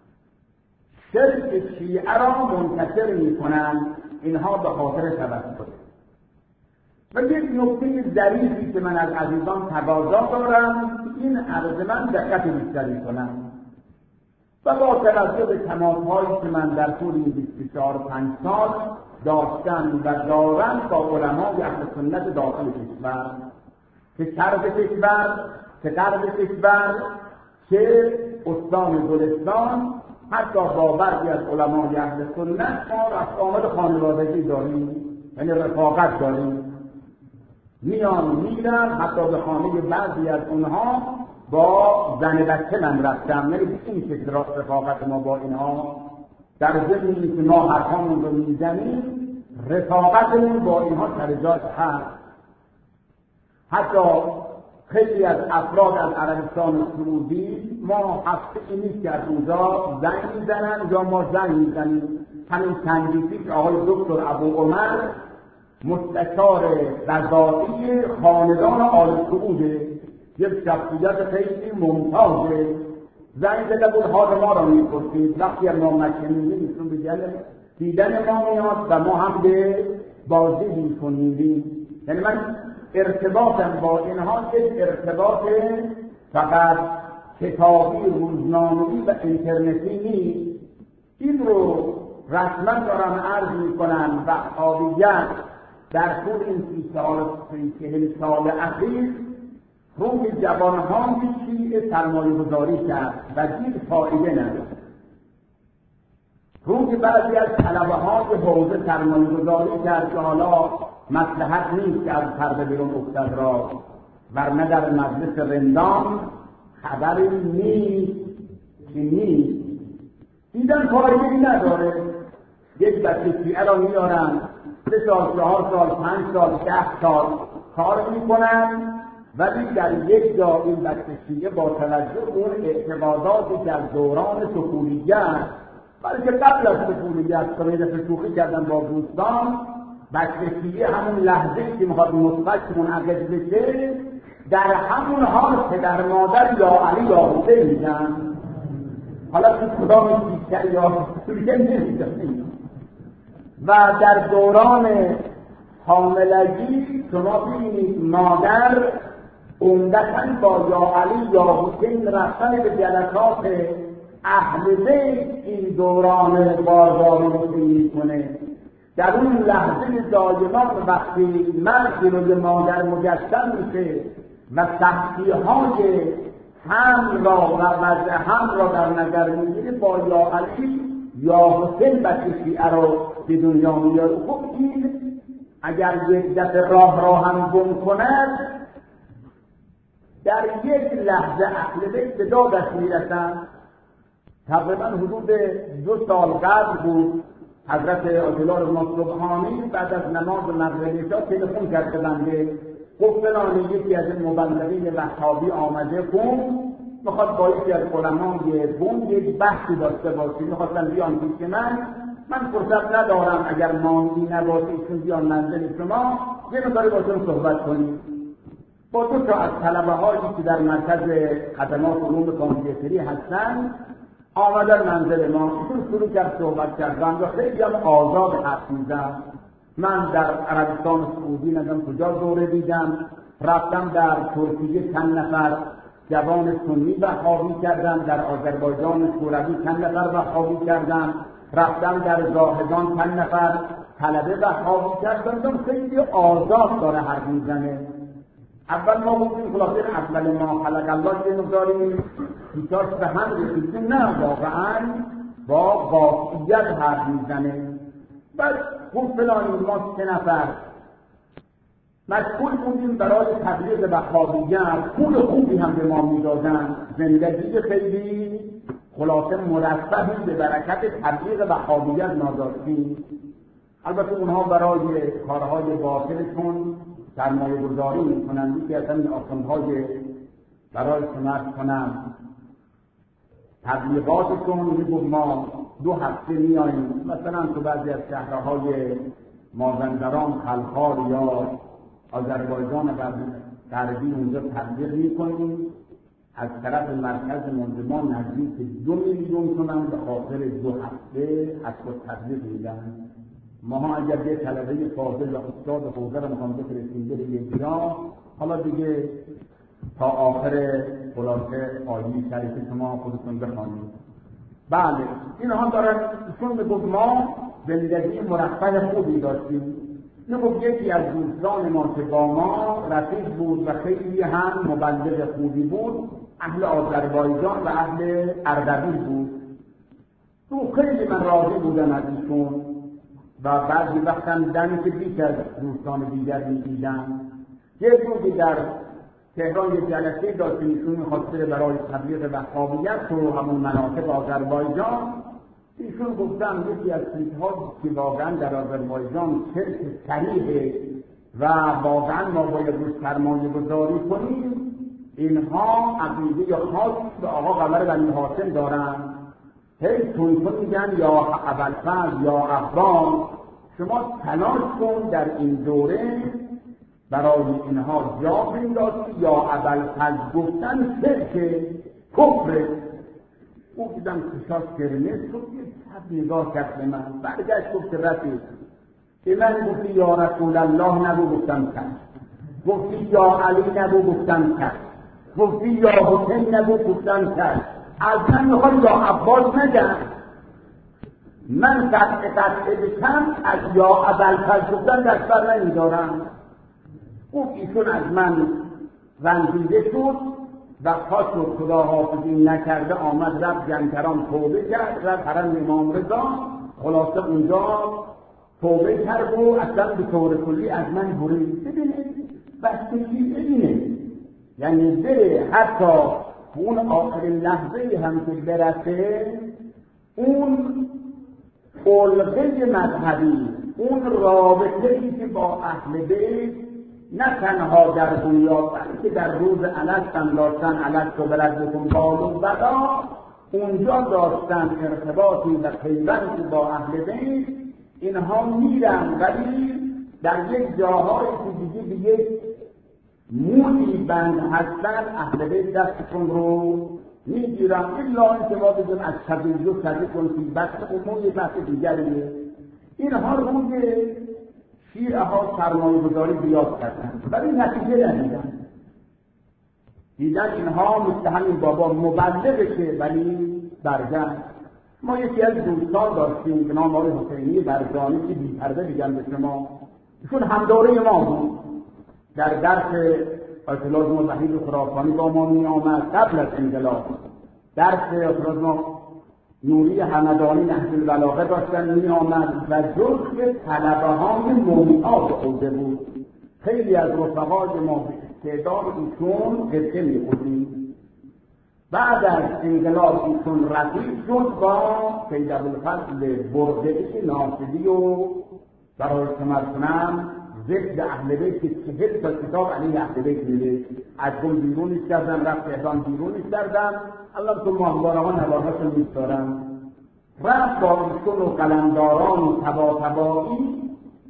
شرک شیعه را منتشر میکنند. اینها به خاطر توسط. و یک نکته ظریفی که من از عزیزان تقاضا دارم این عرض من دقت بیشتری کنم و با توجه به تماس‌هایی که من در طول این 24-5 سال داشتم و دارم با علمای اهل سنت داخل کشور، که شرق کشور، که غرب کشور، که استان گلستان، حتی با بعضی از علمای اهل سنت ما رفت آمد خانوادگی داریم، یعنی رفاقت داریم. میان میرم، حتی به خانه بعضی از اونها با زن بچه من رفتم. یعنی به این شکل رفاقت ما با اینها، در ضمن که ما حرفامون رو میزنیم رفاقتمون با اینها سر جاش هست. حتی خیلی از افراد از عربستان سعودی ما هفته نیست که از اونجا زنگ میزنن یا ما زنگ میزنیم. همین چندی که آقای دکتر ابو عمر مستشار قضایی خاندان آل سعوده، یک شخصیت خیلی ممتازه، زنگ زده بود حال ما را میپرسید. وقتی ما مکه میریم دیدن ما میاد و ما هم به بازی میکنیم. یعنی من ارتباطم با اینها یک ارتباط فقط کتابی، روزنامه‌ای و اینترنتی نیست. این رو رسما دارم عرض میکنم. وهابیت در طول این 30 سال اخیر روی جوان‌های شیعه سرمایه‌گذاری کرد و هیچ فایده نداشت. روی بعضی از طلبه‌های حوزه سرمایه‌گذاری کرد که حالا مصلحت نیست که از پرده بیرون افتد را، ورنه در مجلس رندان خبری نیست. دیدن فایده‌ای نداره. یک بچه شیعه را میارن 3 سال، 4 سال، 5 سال، 10 سال کار میکنن، ولی در یک جا این بچه شیعه با توجه اون اعتقاداتی که از دوران طفولیت، بلکه قبل از طفولیت که شوخی کردن با دوستان، بچه شیعه همون لحظه که میخواد مثبت منعقد بشه در همون حال پدر مادر یا علی یا حسین میگن. حالا تو کدام بیشتر یا حسین نمیدونیم. و در دوران حاملگی شما ببینید مادر عمدتاً با یا علی یا حسین رفتن به جلسات اهل بیت این دوران بازآموزی میکنه. در اون لحظه دایما وقتی مرد روی مادر مجسم میشه و سختی‌های حمل را و وضع حمل را در نظر میگیره، با یا علی یا حسین بچه شیعه رو به دنیا میاره. خب این اگر یک دفعه راه هم گم کند، در یک لحظه اهل بیت به دادش میرسن. تقریبا حدود 2 سال قبل بود حضرت آیت‌الله ما سبحانی بعد از نماز مغرب عشا تلفن کرد به بنده، گفت فلان یکی از این مبلغین وهابی آمده میخواد با یکی از علمای بوم یک بحثی داشته باشید، میخواستن بیان پیش من فرصت ندارم، اگر مانعی نباشه ایشون بیان منزل شما یه مقداری باشون صحبت کنید. با 2 تا از طلبه‌هایی که در مرکز خدمات علوم کامپیوتری هستن آمدن منزل ما. ایشون شروع کرد صحبت کردن و خیلی هم آزاد حرف می‌زد. من در عربستان سعودی ندم کجا دوره دیدم، رفتم در ترکیه چند نفر جوان سنی وهابی کردم، در آذربایجان شوروی چند نفر وهابی کردم، رفتم در زاهدان چند نفر طلبه وهابی کردم. خیلی آزاد داره حرف میزنه. اول ما گفتیم خلاصه اول ما خلق الله یه مقداری پیچاش به هم رسیدیم، نه واقعا با قاطعیت حرف میزنه. بعد خود فلانی ما 3 نفر مشغول بودیم برای تبلیغ وهابیت، پول خوبی هم به ما میدادن، زندگی خیلی خلاصه مرفهی به برکت تبلیغ وهابیت ما داشتیم. البته اونها برای کارهای باطلشون سرمایه گذاری میکنن. یکی از همین آخوندهای برای سنت کنن تبلیغاتشون میگو ما 2 هفته میاییم مثلا تو بعضی از شهرهای مازندران، خلخال یا آذربایجان غربی اونجا تبلیغ میکنیم. از طرف مرکز منظمان نزدیک 2 میلیون تومان به خاطر 2 هفته از خود تبلیغ میدن. ما اگر یه طلبه فاضل و استاد حوزه رو میخوام بفرستیم به یه جا، حالا دیگه تا آخر خلاصه آیه شریف شما خودتون بخوانید. بله اینها دارن چون میگفت ما زندگی مرفه خوبی داشتیم. میگفت یکی از دوستان ما که با ما رفیق بود و خیلی هم مبلغ خوبی بود، اهل آذربایجان و اهل اردبیل بود. تو خیلی من راضی بودم از ایشون و بعضی وقتا دمی که بیش از دوستان دیگر میدیدم. یه روزی در تهران یه جلسه داشتیم، ایشون میخواست برای تبلیغ وهابیت تو همون مناطق آذربایجان. ایشون گفتم یکی از چیزها که واقعا در آذربایجان شرک صریحه و واقعا ما باید روش سرمایه گذاری کنیم، اینها عقیده خاصی به آقا قمر بنی هاشم دارن. هی تون میگن یا ابوالفضل یا اقوام شما تلاش کن در این دوره برای اینها جا بندازی، یا ابوالفضل گفتن شرک کفر. او دیدم کشاش کرمز شد، یه سب نگاه کرد به من، برگشت گفت رفیق به من گفتی یا رسول الله نگو، گفتم کن. گفتی یا علی نگو، گفتم کن. گفتی یا حسین نگو، گفتم کن. از من میخوای یا عباس نگم؟ من قطعه بکم از یا ابوالفضل گفتن دست بر نمیدارم. گفت ایشون از من رنجیده شد و پاس شد خداحافظی نکرده، آمد رفت جنکران توبه کرد، رفت حرم امام رضا. خلاصه اونجا توبه کرد و اصلا به طور کلی از من برید. ببینید بستگی ببینید، یعنی بره حتی اون آخرین لحظه هم که برسه، اون علقه مذهبی، اون رابطه‌ای که با اهل بیت نه تنها در دنیا بلکه در روز الست هم داشتن، الست و برزکم بالو بدا، اونجا داشتن ارتباطی و پیوندی با اهل بیت. اینها میرن ولی در یک جاهایی که دیگه به یک مولی بند هستن، اهل بیت دستشون رو میگیرن. الا اینکه ما بگیم از شدید و شدید کنید بس اموی بحث دیگریه. اینها روی شیعه ها سرمایه گذاری بیاد کردن ولی نتیجه ندیدن. دیدن اینها مثل همین بابا مبلغشه ولی برگشت. ما یکی از دوستان داشتیم به نام آقای حسینی برجانی که بی‌پرده بگم به شما، ایشون هم دوره ما بود. در درس آیت الله وحید خراسانی با ما می آمد قبل از انقلاب. درس آیت الله نوری همدانی نهج البلاغه داشتن می آمد و جزء طلبه های مومیات خورده بود. خیلی از رفقای ما به استعداد ایشون قصه می خوردیم. بعد از انقلاب ایشون رفیق شد با سید ابوالفضل برقعی ناصری و برای کنم ضد اهل بیت که 40 تا کتاب علیه اهل بیت نوشت. از گل بیرونش کردن، رفت تهران بیرونش کردن. الله تو ماهوارها نوارهاشون می‌دارن. رفت با ایشون و قلمداران و تبایی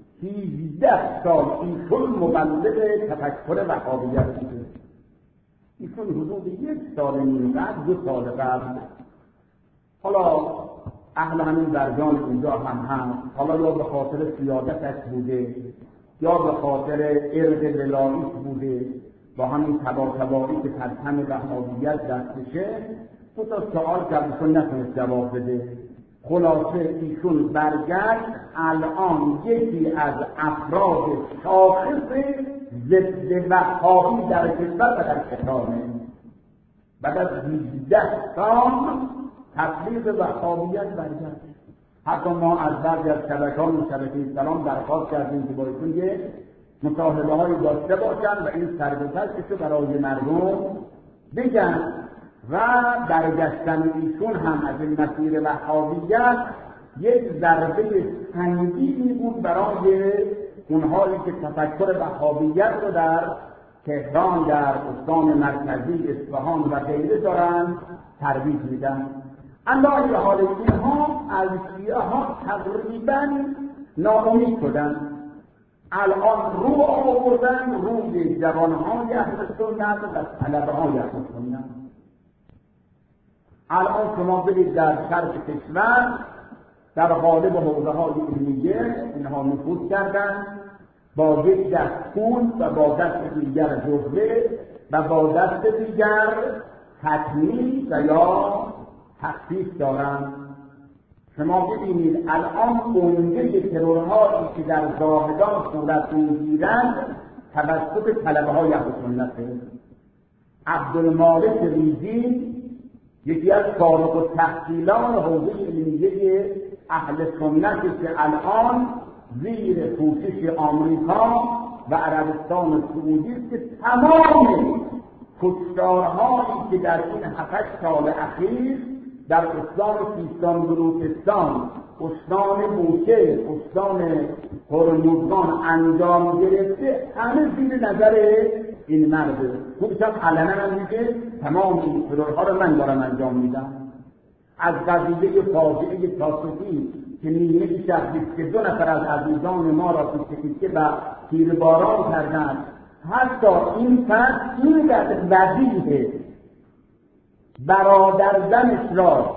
18 سال ایشون مبلغ تفکر وهابیت بوده. ایشون حدود 1 سال نیم بعد 2 سال قبل حالا اهل همین برجان اینجا هم هست. حالا یا به خاطر سیادتش بوده یا به خاطر ارد ولاییش بوده، با همین تبایی که پرچم وهابیت دستشه. 2 تا سوال کرد ایشون نتونست جواب بده. خلاصه ایشون برگشت الان یکی از افراد شاخص ضد وهابی در کشور و در کشانه. بعد از 18 سال تبلیغ وهابیت برگشت. حتی ما از بعضی از شبکه‌های شبکه اسلام درخواست کردیم که با ایشون یه مصاحبه‌هایی داشته باشن و این سرگذشتش رو برای مردم بگن و برگشتن ایشون هم از این مسیر وهابیت یک ضربه سنگینی بود برای اونهایی که تفکر وهابیت رو در تهران، در استان مرکزی، اصفهان و غیره دارن ترویج میدن. اندازه حال اینها از شیعه ها تقریبا ناامید شدن. الان رو آوردن روی جوانهای اهل سنت و طلبه‌های اهل سنت. الان شما برید در شرق کشور در قالب حوزه‌های علمیه اینها نفوذ کردن، با یک دست پول و با دست دیگر جبهه و با دست دیگر تکمیل و یا تخصیص دارند. شما ببینید الان عمده ترورهایی که در زاهدان صورت میگیرند توسط طلبه‌های اهل سنت. عبدالمالک ریزی یکی از فارغ التحصیلان حوزه علمیه اهل سنتی که الان زیر پوشش آمریکا و عربستان سعودی است که تمام کشتارهایی که در این 7 سال اخیر در استان سیستان بلوچستان، استان بوشهر، استان هرمزگان انجام گرفته همه زیر نظر این مرده. خودش هم علنا هم میگه تمام این ترورها رو من دارم انجام میدم. از قضیه فاجعه تاسوسی که نیمه شب 22 نفر از عزیزان ما را تیکه و تیرباران کردند، حتی این فرد این وضعیه برادرزنش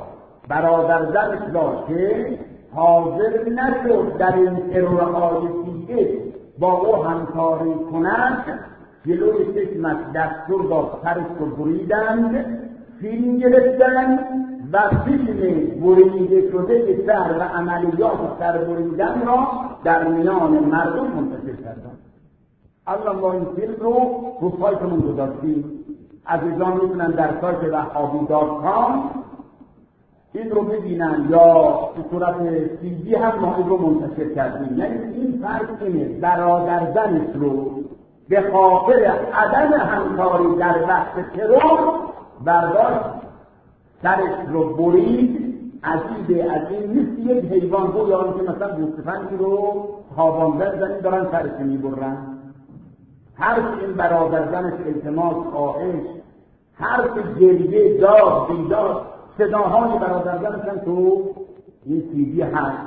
را که حاضر نشد در این ترورهای دیگه با او همکاری کنند، جلوی چشمش دستور داد سرش رو بریدند، فیلم گرفتند و فیلم بریده شده سر و عملیات سر بریدن را در میان مردم منتشر کردند. الان ما این فیلم رو سایتمون گذاشتیم، عزیزان میتونن در سایت wahhabi.com این رو ببینن یا به صورت CD هم ما این رو منتشر کردیم. یعنی این فرق اینه، برادرزنش رو به خاطر عدم همکاری در وقت ترور برداشت، سرش رو برید. عجیبه، از این نیست یک حیوان گویا که مثلا گوسفندی رو خوابانده زنی دارن سرش میبرن. حرف این برادرزنش التماس، خواهش، حرف گریه، داد، بیداد، صداهای برادرزنشن تو این CD هست.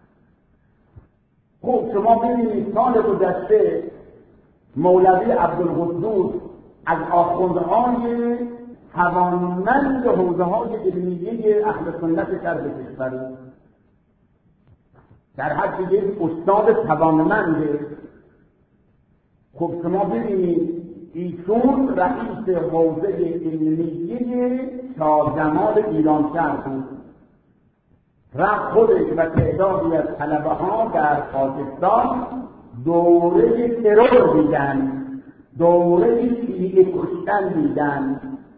خب شما ببینید سال گذشته مولوی عبدالقدوس از آخوندهای توانمند حوزه‌های علمیه اهل سنت شرق کشور در حد یک استاد توانمنده. خب شما ببینید ایشون رئیس حوزه علمیه شاهجمال ایرانشهر بود. رفت خودش و تعدادی از طلبه‌ها در پاکستان دوره ترور دیدن، دوره شیعه کشتن دیدن.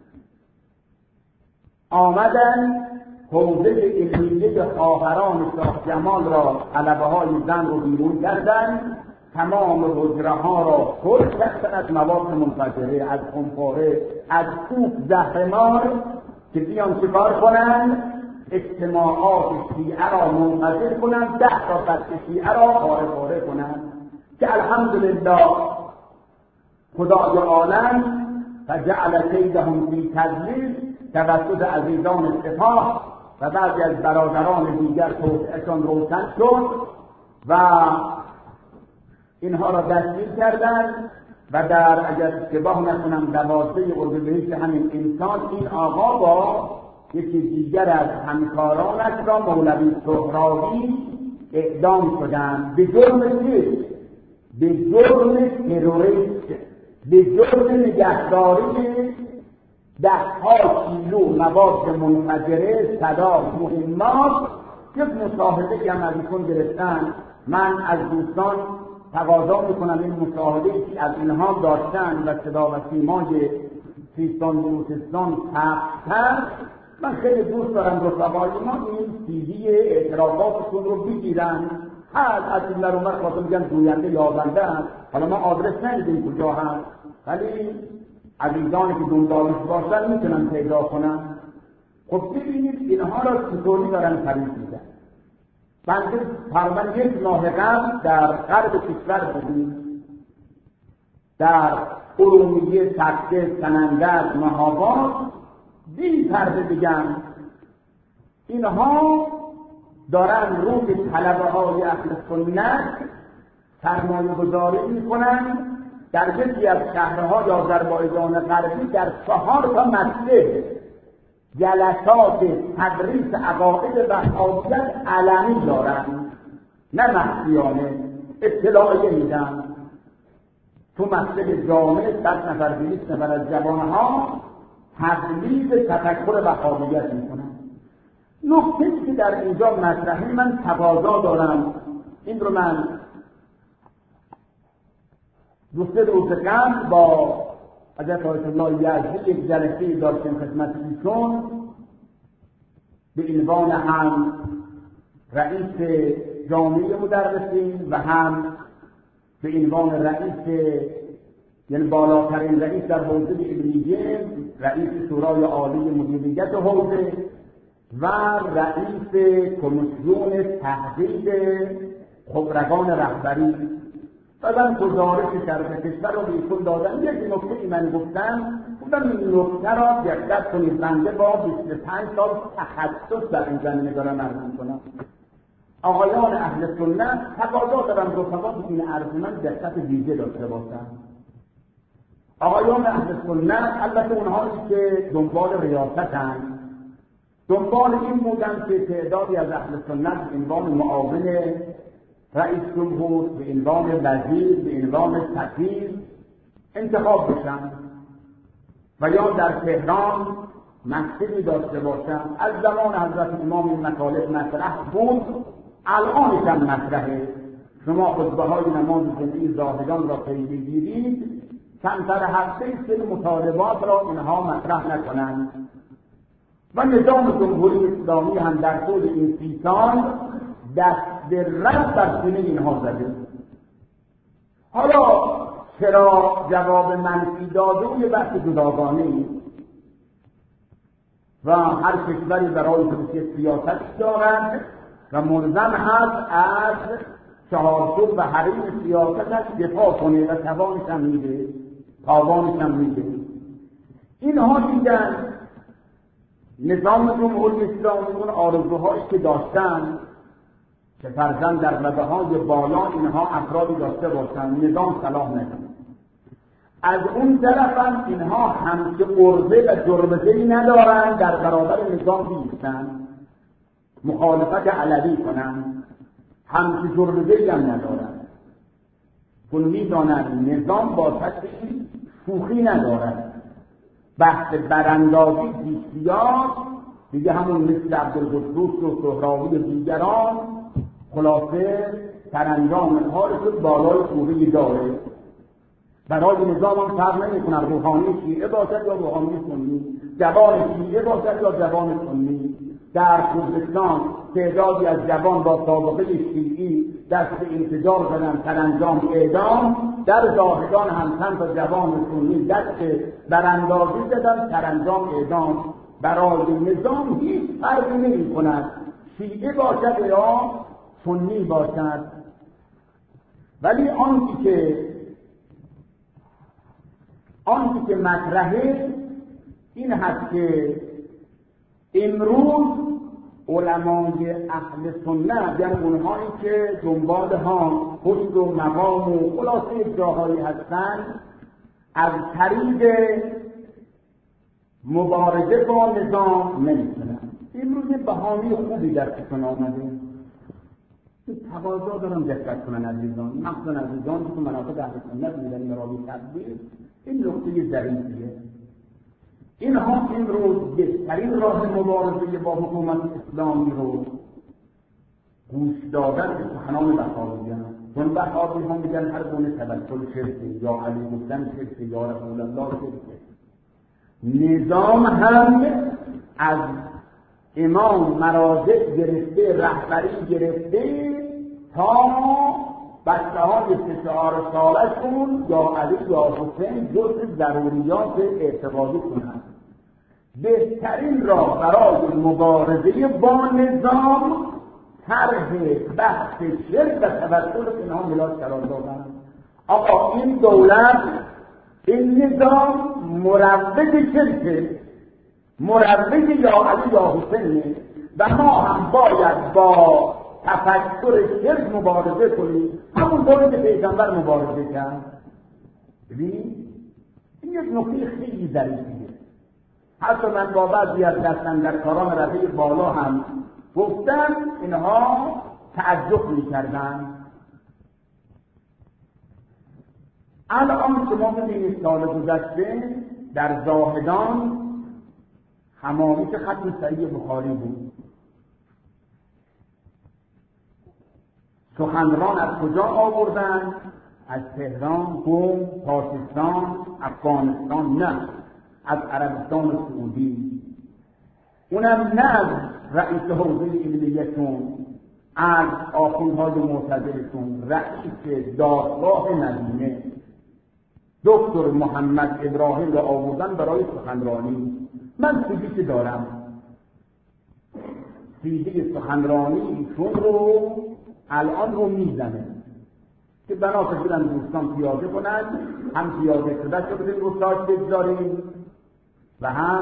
آمدن حوزه علمیه خواهران شاه جمال را، طلبه‌های زن رو بیرون کردن، تمام حجره ها را پر کردن از مواد منفجره، از خمپاره، از توپ زهرمار که بیان چیکار کنن؟ اجتماعات شیعه را منفجر کنن، 10 تا بچه شیعه را پاره کنن که الحمدلله خدای عالم فجعل کیدهم فی تضلیل توسط عزیزان سپاه و بعضی از برادران دیگر توسعه‌شان روشن شد و اینها را دستگیر کردند و در اگر اشتباه نکنم 12 اردیبهشت همین امسال این آقا با یکی دیگر از همکارانش را مولوی سهراوی اعدام شدند. به جرم چه؟ به جرم تروریست، به جرم نگهداری 10 کیلو مواد منفجره، صدا، مهمات. یک مصاحبه که هم از ایشون گرفتن، من از دوستان تقاضا میکنم این مشاهده که از اینها داشتن و صدا و سیمای سیستان بلوچستان پخش‌تر، من خیلی دوست دارم رفقای ما این CD اعترافاتشون رو بگیرن. از این در اونور خاطر میگن گوینده یابنده هست، حالا ما آدرس ندیدیم کجا هست، ولی عزیزانی که دنبالش باشن میتونن پیدا کنن. خب ببینید اینها را چطوری دارن تعریف میدن. بنده تقریبا 1 ماه قبل در غرب کشور بودیم، در ارومیه، تکه، سنندج، مهاباد. بی پرده بگم اینها دارن روی طلبه های اهل سنت سرمایه گذاری میکنن. در یکی از شهرهای آذربایجان غربی در 4 تا مسجد جلسات تدریس عقاید وهابیت علنی دارن، نه مخفیانه، اطلاعیه میدن. تو مسجد جامع 100 نفر 200 نفر از جوانها تبلیغ تفکر وهابیت میکنن. نکته‌ای که در اینجا مطرحه، من تقاضا دارم این رو من 2-3 روز قبل با حضرت آیت الله یزدی یک جلسه داشتیم خدمت ایشون، به عنوان هم رئیس جامعه مدرسین و هم به عنوان رئیس، یعنی بالاترین رئیس در حوزه علمیه، رئیس شورای عالی مدیریت حوزه و رئیس کمیسیون تحقیق خبرگان رهبری دادن گزارش شرح کشور رو بیشون دادن. یک نکته من گفتم این نکته را دقت کنید، بنده با 25 سال تخصص در این زمینه دارم عرض می‌کنم. آقایان اهل سنت تقاضا دارن رفقا این عرض من دقت ویژه داشته باشن. آقایان اهل سنت البته اونهایی که دنبال ریاستن، دنبال این بودن که تعدادی از اهل سنت به عنوان معاون رئیس جمهور، به عنوان وزیر، به عنوان سفیر انتخاب بشن و یا در تهران مسجدی داشته باشن. از زمان حضرت امام این مطالب مطرح بود، الانش هم مطرحه. شما خطبه‌های نماز جمعه زاهدان را پیگیری گیرید، کمتر هفته سه مطالبات را اینها مطرح نکنند و نظام جمهوری اسلامی هم در طول این 30 سال دست به رد بر سینه اینها زده. حالا چرا جواب منفی داده یه بحث جداگانه و هر کشوری برای توسعه سیاست دارد و ملزم هست از چهارچوب و حریم سیاستش دفاع کنه و توانش هم میده، تاوانش هم میده. اینها دیدن نظام جمهوری اسلامی اون آرزوهایی که داشتن که فرزند در رتبه‌های بالا اینها افرادی داشته باشن، نظام صلاح نکنه. از اون طرف هم اینها هم که عرضه و جربه‌ای ندارن در برابر نظام بیستن، مخالفت علوی کنن، هم که جربه‌ای هم ندارن. چون میدانن نظام با سطح شوخی ندارد. بحث براندازی بی‌سیاق دیگه همون مثل عبدالقدوس و سهراوی و دیگران خلاصه سرانجام کارشون بالای کوره داره. برای نظام هم فرق نمی‌کنه روحانی شیعه باشد یا روحانی سنی، جوان شیعه باشد یا جوان سنی. در خوزستان تعدادی از جوان با سابقه شیعی دست انفجار زدن، سرانجام اعدام. در زاهدان هم چند تا جوان سنی دست براندازی زدن، سرانجام اعدام. برای نظام هیچ فرقی نمی‌کند شیعه باشد یا سنی باشد. ولی آنچه که مطرحه این هست که امروز علمای اهل سنت، یعنی اونهایی که دنبال ها حسن و مقام و خلاصه جاهایی هستند، از طریق مبارزه با نظام نمی‌کنن. امروز یه بهانه خوبی دستشون آمده. تقاضا دارم دقت کنن عزیزان، مخصوصا عزیزان که مناطق اهل سنت میرن مرابی تبدیل، این نقطه ضعیفیه. اینها امروز بهترین راه مبارزه با حکومت اسلامی رو گوش دادن به سخنان وهابیان. چون وهابی هم میگن هر گونه توسل شرکه، یا علی گفتن شرکه، یا رسول الله شرکه. نظام هم از امام مراجع گرفته، رهبری گرفته تا بچه های 3-4 سالشون یا علی یا حسین جزء ضروریات اعتقادی کنند. بهترین راه برای مبارزه با نظام طرح بحث شرک و توسل که اینها ملاک قرار دادن. آقا این دولت، این نظام مروج شرکه، مروج یا علی یا حسینه و ما هم باید با تفکر شرک مبارزه کنیم، همون طوری که پیغمبر مبارزه کرد. ببینید این یک نکته خیلی ظریفیه. حتی من با بعضی از دستاندرکاران رفیق بالا هم گفتم، اینها تعجب می‌کردن. الان شما ببینید سال گذشته در زاهدان همامیش ختم صحیح بخاری بود. سخنران از کجا آوردن؟ از تهران، قم، پاکستان، افغانستان، نه از عربستان و سعودی. اونم نه از رئیس حوزه علمیه‌شون، از آخوندهای معتزله‌شون، رئیس دادگاه مدینه دکتر محمد ابراهیم را آوردن برای سخنرانی. من سیدی دارم، سیدی سخنرانی ایشون رو الان رو میزنه که بنابراین بدن دوستان پیاده کنن، هم پیاده شده شده رو سایت بگذاریم و هم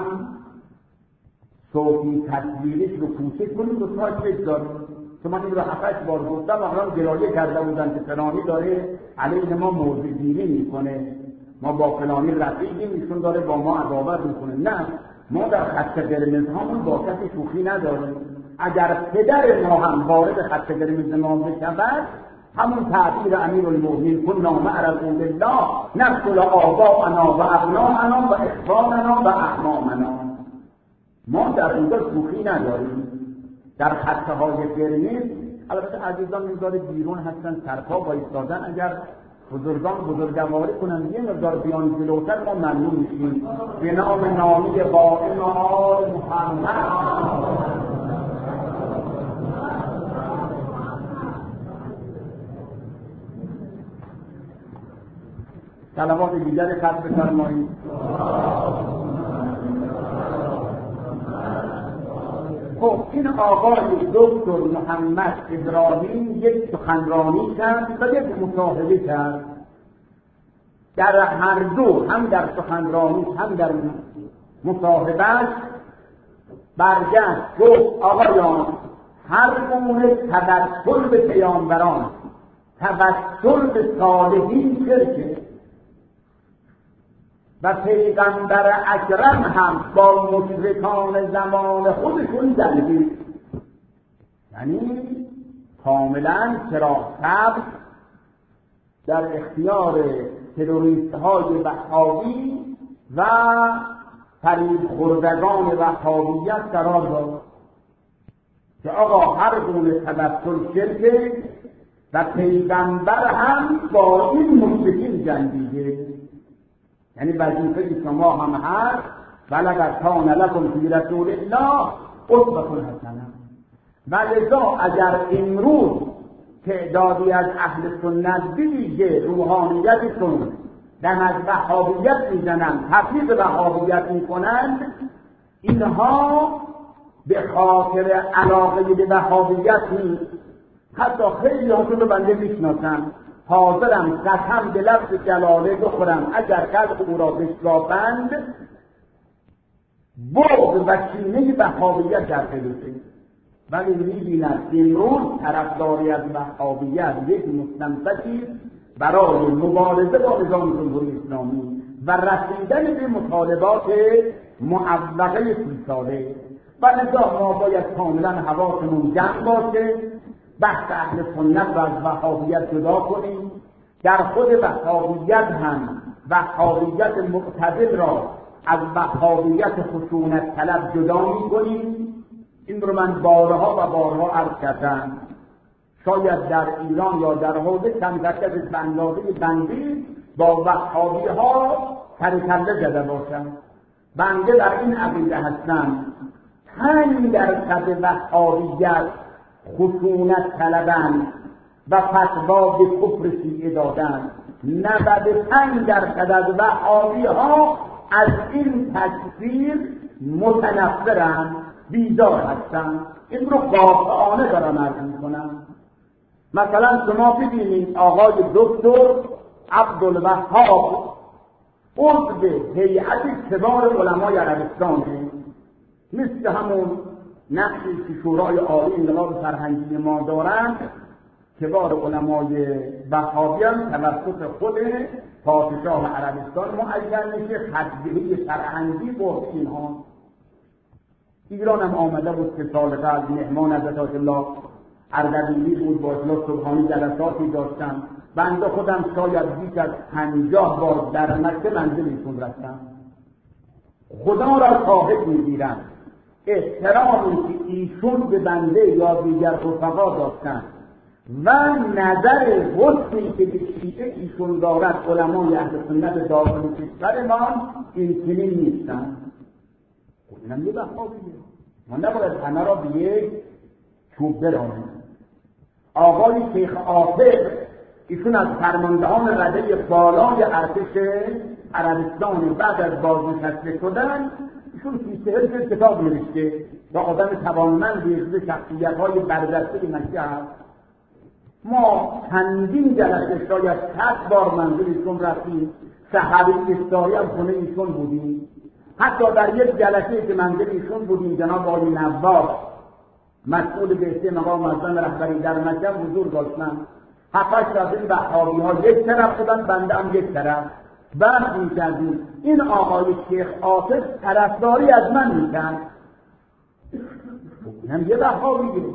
صوتی تصویریش رو کوچک کنیم رو سایت بگذاریم. چون من این رو 7-8 بار گفتم، آقایان گلایه کرده بودن که فلانی داره علیه ما موضع گیری میکنه، ما با فلانی رفیقیم، ایشون داره با ما عداوت میکنه. نه، ما در خط قرمز هامون با کسی شوخی نداریم. اگر پدر ما هم وارد خط قرمز ما بشود، همون تعبیر امیرالمؤمنین کنا مع رسول الله نقتل آباءنا و ابناءنا و اخواننا و اعمامنا، ما در اونجا شوخی نداریم. در خطهای قرمز البته عزیزان میذاره بیرون هستن، سرپا وایستادن، اگر بزرگان بزرگواری کنن یه مقدار بیان جلوتر ما ممنون میشیم. به نام نامی قائم آل محمد. صلوات دیگر خط بفرمایید. خب این آقای دکتر محمد ابراهیم یک سخنرانی کرد و یک مصاحبه کرد. در هر دو، هم در سخنرانی هم در مصاحبه، برگشت گفت آقایان هر گونه توسل به پیامبران، توسل به صالحین شرکه و پیغمبر اکرم هم با مشرکان زمان خودشون جنگید. یعنی کاملا چراغ سبز در اختیار تروریست های وهابی و فریب خوردگان وهابیت قرار داد که آقا هر گونه توسل شرکه و پیغمبر هم با این مشرکین جنگیده. یعنی وظیفه شما هم هست ولقد کان لکم فی رسول الله اسوة حسنه. و لذا اگر امروز تعدادی از اهل سنت دیگه روحانیتشون دم از وهابیت میزنن، تبلیغ وهابیت میکنن، اینها به خاطر علاقه به وهابیت نیست. حتی خیلی هاشون رو بنده میشناسم، حاضرم قسم به لفظ جلاله بخورم اگر قلب او را بشکافند بغض و کینه وهابیت در دلشون. ولی می‌بینند امروز طرفداری از وهابیت یک مستمسکی برای مبارزه با نظام جمهوری اسلامی و رسیدن به مطالبات معوقه 30 ساله. و لذا ما باید کاملا حواسمون جمع باشه، بحث اهل سنت را از وهابیت جدا کنیم، در خود وهابیت هم وهابیت معتدل را از وهابیت خشونت طلب جدا می‌کنیم. این رو من بارها و بارها عرض کردم. شاید در ایران یا در حوزه کمتر به اندازه بنده با وهابی ها سر کله زده باشم. بنده در این عقیده هستم 5% وهابیت خشونت طلبند و فتوا به کفر شیعه دادند. 95% از وهابی ها از این تکفیر متنفرند، بیزار هستند. این رو واقعانه دارم عرض میکنم. مثلا شما ببینید آقای دکتر عبدالوهاب عضو هیئت کبار علمای عربستانه، مثل همون نقشی که شورای عالی انقلاب فرهنگی ما دارند. کبار علمای وهابیان توسط خود پادشاه عربستان معین میشه، خطبهی فرهنگی با اینها. ایران هم آمده بود که سال قبل مهمان حضرت آیت الله اردبیلی بود، با اطلاع صبحانی جلساتی داشتم. بنده خودم شاید بیش از 50 بار در مکه منزل ایشون رفتم. خدا را شاهد میگیرم احترامی که ایشون به بنده یا دیگر رفقا داشتن و نظر حسنی که به شیعه ایشون دارد علمای اهل سنت داخل کشورمان این چنین نیستن. اینم یه وهابیه. ما نباید همه را به یک چوب برانیم. آقای شیخ عاطف ایشون از فرماندهان رده بالای ارتش عربستان بعد از بازنشسته شدن، ایشون 30 جلد کتاب نوشته و آدم توانمندی به شخصیت‌های برجسته مکه هست. ما چندین جلسه شاید 100 بار منزل ایشون رفتیم، صحابی افطاری هم خونه ایشون بودیم. حتی در یک جلسه که منزل ایشون بودیم جناب آقای نواس مسئول بهشت مقام معظم رهبری در مکه حضور داشتن. 7-8 از این وهابی‌ها یک طرف بودن، بنده هم یک طرف. بحث می‌کردیم. این آقای شیخ عاطف طرفداری از من می‌کرد. اینم یه وهابیه.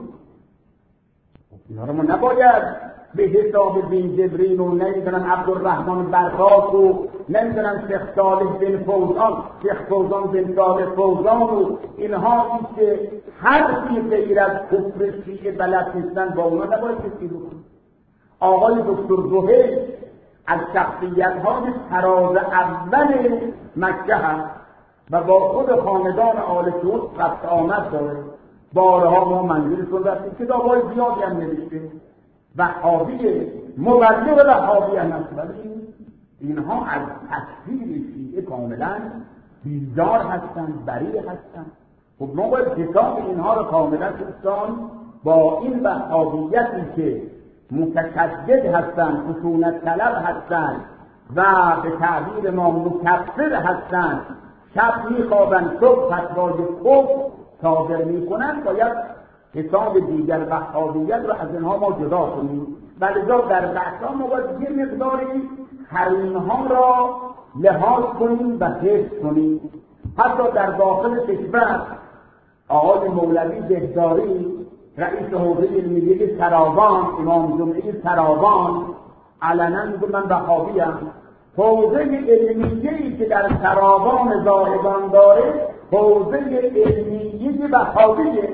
اینا رو ما نباید به حساب بن جبرین و نمیدونم عبدالرحمن برقاق و نمیدونم شیخ صالح بن فوزان، شیخ فوزان بن صالح فوزان و اینها که حرفی غیر از کفر شیعه بلد نیستن، با اونا نباید کسی بکنیم. آقای دکتر زهیر از شخصیت‌های تراز اول مکه هست و با خود خاندان آل سعود رفت آمد داره. بارها ما منزلشون رفتیم، کتاب‌های زیادی هم نوشته. وهابی مبلغ وهابی هم هست، ولی اینها از تکفیر شیعه کاملا بیزار هستند، بری هستند. خب ما باید حساب اینها رو کاملا دوستان با این وهابیتی که متشدد هستند، خشونت طلب هستند و به تعبیر ما مکفر هستند، شب میخوابند صبح فتوای کفر صادر میکنند، باید حساب دیگر وهابیت رو از اینها ما جدا کنیم. ولذا در بحثا ما باید یه مقداری حرینها را لحاظ کنیم و حفظ کنیم. حتی در داخل کشور آقای مولوی دهداری رئیس حوزه علمیه سراوان، امام جمعه سراوان، علنا میگه من وهابیم. حوزه علمیه‌ای که در سراوان زاهدان داره حوزه علمیه وهابیه،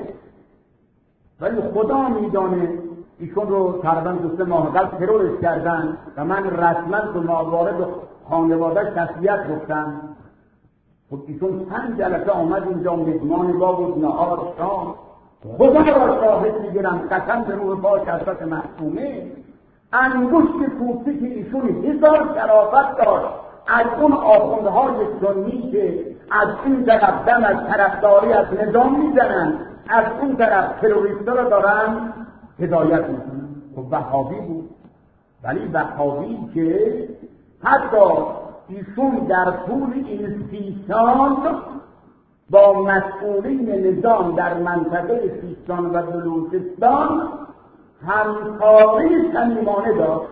ولی خدا میدانه ایشون رو تقریبا 2-3 ماه قبل ترورش کردن و من رسما تو وارد خانواده تسلیت گفتم. خب ایشون 5 جلسه آمد اینجا، مهمان ما بود، نهار شام. خدا را شاهد میگیرم، قسم به روح پاک حضرت معصومه، انگشت کوفتی که ایشون 1000 شرافت داشت از اون آخوندهای سنی که از این طرف دم از طرفداری از نظام میزنن، از اون طرف تروریستا را دارن هدایت میکنن. خب وهابی بود، ولی وهابی که حتی ایشون در طول این 30 سال با مسئولین نظام در منطقه سیستان و بلوچستان همکاری صمیمانه داشت.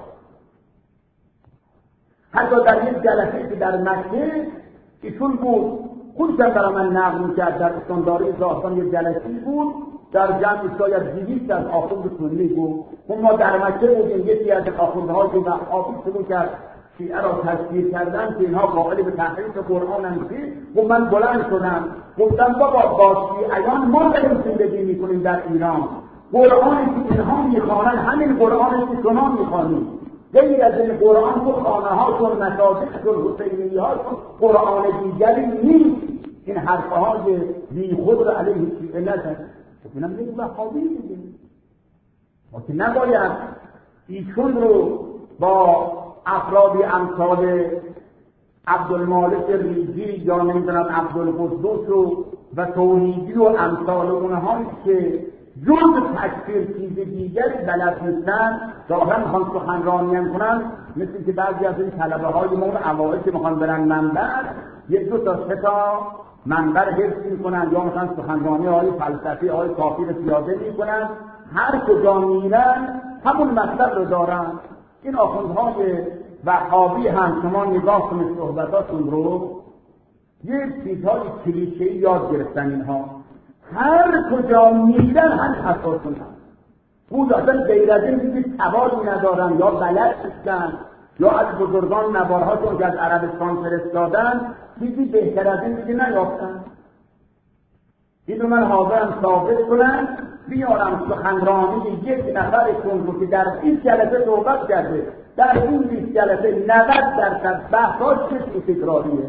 حتی در یک جلسه که در مکه ایشون بود، خودشم برای من نقل میکرد، در استانداری زاهدان یک جلسه بود، در جمع شاید 200 از آخوند سنی بود. ما در مکه بودیم، یکی از آخوندهای که وهابی شروع کرد شیعه را تذکیر کردن که اینها قائل به تحریف قرآن هستند. و من بلند شدم گفتم بابا با شیعیان ما داریم زندگی میکنیم در ایران، قرآنی که اینها میخوانند همین قرآنی که شما میخوانید. غیر از این قرآن تو خانه هاشون، مساجدشون، حسینی هاشون قرآن دیگری نیست. این حرفه های بی خود رو علیه شیعه نزن. اینم یک وهابی دیگه. ما که نباید ایشون رو با افرادی امثال عبدالمالک ریزی یا نمیدونم عبدالقدوس و توحیدی و امثال اونهایی که جز تکفیر چیز دیگری بلد نیستن ظاهرا میخوان سخنرانی کنن، مثل که بعضی از این طلبه های ما اوائل که میخوان برن منبر یک دو تا سه تا منبر حفظ میکنن یا مثلا سخنرانی های فلسفی های کافی رو پیاده میکنن، هر کجا میرن همون مطلب رو دارن. این آخوندهای وهابی هم شما نگاه کنید صحبتاتون رو، یک چیزهای کلیشه‌ای یاد گرفتن اینها، هر کجا میرن هم اساسون هم بود اصلا غیر از این چیزی سوادی ندارن یا بلد نیستن یا از بزرگان نوارهاشون که از عربستان فرستادن چیزی بهتر از این چیزی نیافتن. این رو من حاضرم ثابت کنم، بیارم سخنرانی یک نفرتون رو که در این جلسه صحبت کرده، در این 20 جلسه 90% بحثاش چه تکراریه،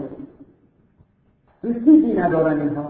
چیزی ندارن اینها.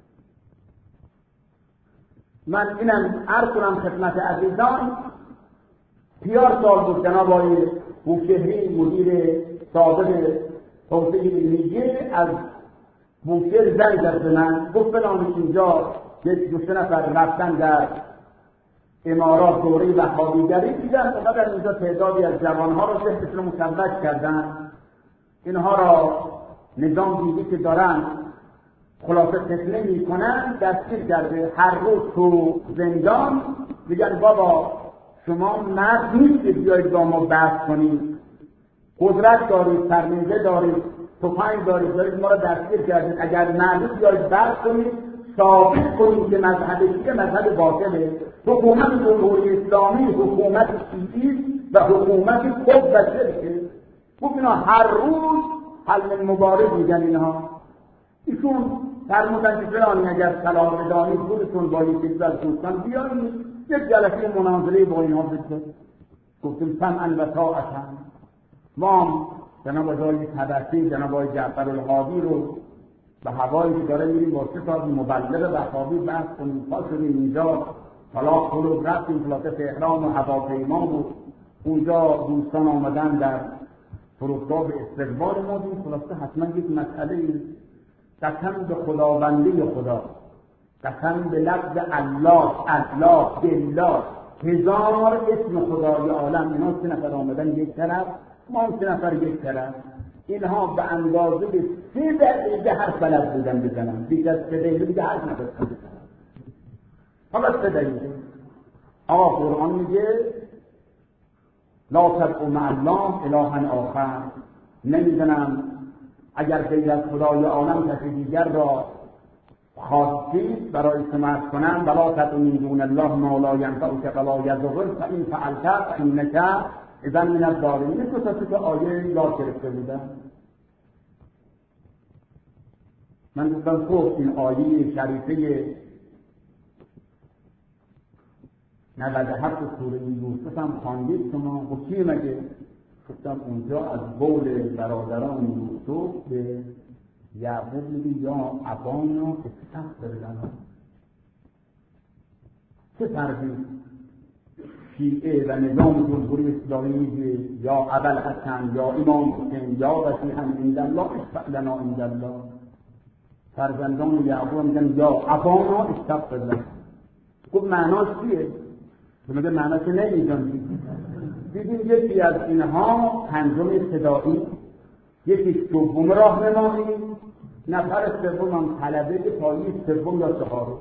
من اینم عرض کنم خدمت عزیزان، پیار سال بود جناب آقای بوشهری مدیر سابق حوزه علمیه از بوشهر زنگ زد به من، گفت فلان اینجا یک دو سه نفر رفتن در امارات دوره وهابیگری دیدن، اومدن اینجا تعدادی از جوانها رو ذهنشون رو مشوش کردن، اینها را نظام دیدی که دارن خلاصه فتنه میکنن، دستگیر کرده، هر روز تو زندان میگن بابا شما مرد نیستید بیایید با ما بحث کنید، قدرت دارید، سرنیزه دارید، تفنگ دارید ما را دستگیر کردید، اگر مرد بیایید بحث کنید ثابت کنید که مذهب شیعه مذهب باطله، حکومت جمهوری اسلامی حکومت شیعی و حکومت کفر و شرکه. گفت اینا هر روز حل مبارز میگن اینها. ایشون فرمودن که فلانی اگر صلاح بدانید خودتون با یکی از دوستان بیایید یک جلسه مناظره با اینها بکنید. گفتیم سمعا و طاعتا. ما جناب آقای تبسی، جناب آقای جعفر الهادی رو به هوایی که داره میریم با 3 تا مبلغ وهابی بحث کنیم، پا شدیم اینجا حالا خلوب رفتیم خلاصه تهران و هواپیما بود، اونجا دوستان آمدن در فرودگاه به استقبال ما دیم، خلاصه حتما یک مسئله قسم به خداوندی خدا، قسم به لفظ الله، بالله، 1000 اسم خدای عالم، اینا 3 نفر آمدن یک طرف، ما 3 نفر یک طرف، اینها به اندازه 3 دقیقه حرف بلد بودن بزنن، بیش از 3 دقیقه دیگه حرف نبودن بزنن. حالا 3 دقیقه آقا قرآن میگه لا تدعوا مع الله الها آخر، نمیدونم اگر غیر از خدای عالم کسی دیگر را خواستید برای سماعت کنم، ولا تدعوا من دون الله ما لا ينفعك ولا يضرك فإن فعلت فإنك اذا من الظالمین. این 2 تا آیه یاد گرفته بودم. من گفتم خب این آیه شریفه 97 سوره یوسف هم خواندید شما، و چی مگه؟ گفتم اونجا از قول برادران یوسف به یعقوب میگه یا ابانا استغفر لنا. چه فرقی شیعه و نظام جمهوری اسلامی میگه یا ابوالحسن یا امام حسین یا وسیحا عند الله اشفع لنا عند الله، فرزندان یعقوب میگن یا ابانا استغفر لنا. خب معناش چیه؟ میگه معناش نمیدونید. دیدیم یکی از اینها پنجم ابتدایی، یکی دوم راهنمایی، نفر سوم هم طلبه پایه سوم یا چهارم.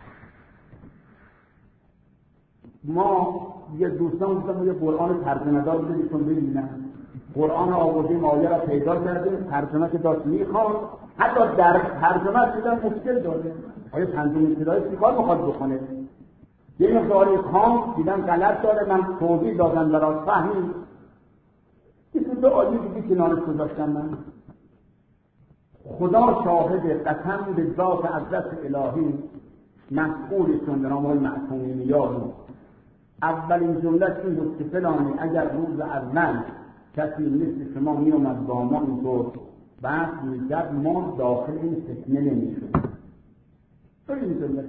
ما یه دوستان گفتم یه قرآن ترجمه دار بگیریم ببینن، قرآن آوردیم آیه را پیدا کردیم، ترجمه که داشت میخوان، حتی در ترجمه دیدم مشکل داره، آیه پنجم ابتدایی چی کار میخواد بکنه، یه مقداری خام دیدم غلط داره، من توضیح دادم برای فهمید، یه 2 آیه دیگه کنارش گذاشتم. من خدا شاهد، قسم به ذات حضرت الهی مسئولشون جناب آقای معصومی نیاز اولین جمله این بود که فلانی اگر روز اول کسی مثل شما می اومد با ما اینطور بحث میکرد ما داخل این فتنه نمیشد. این جمله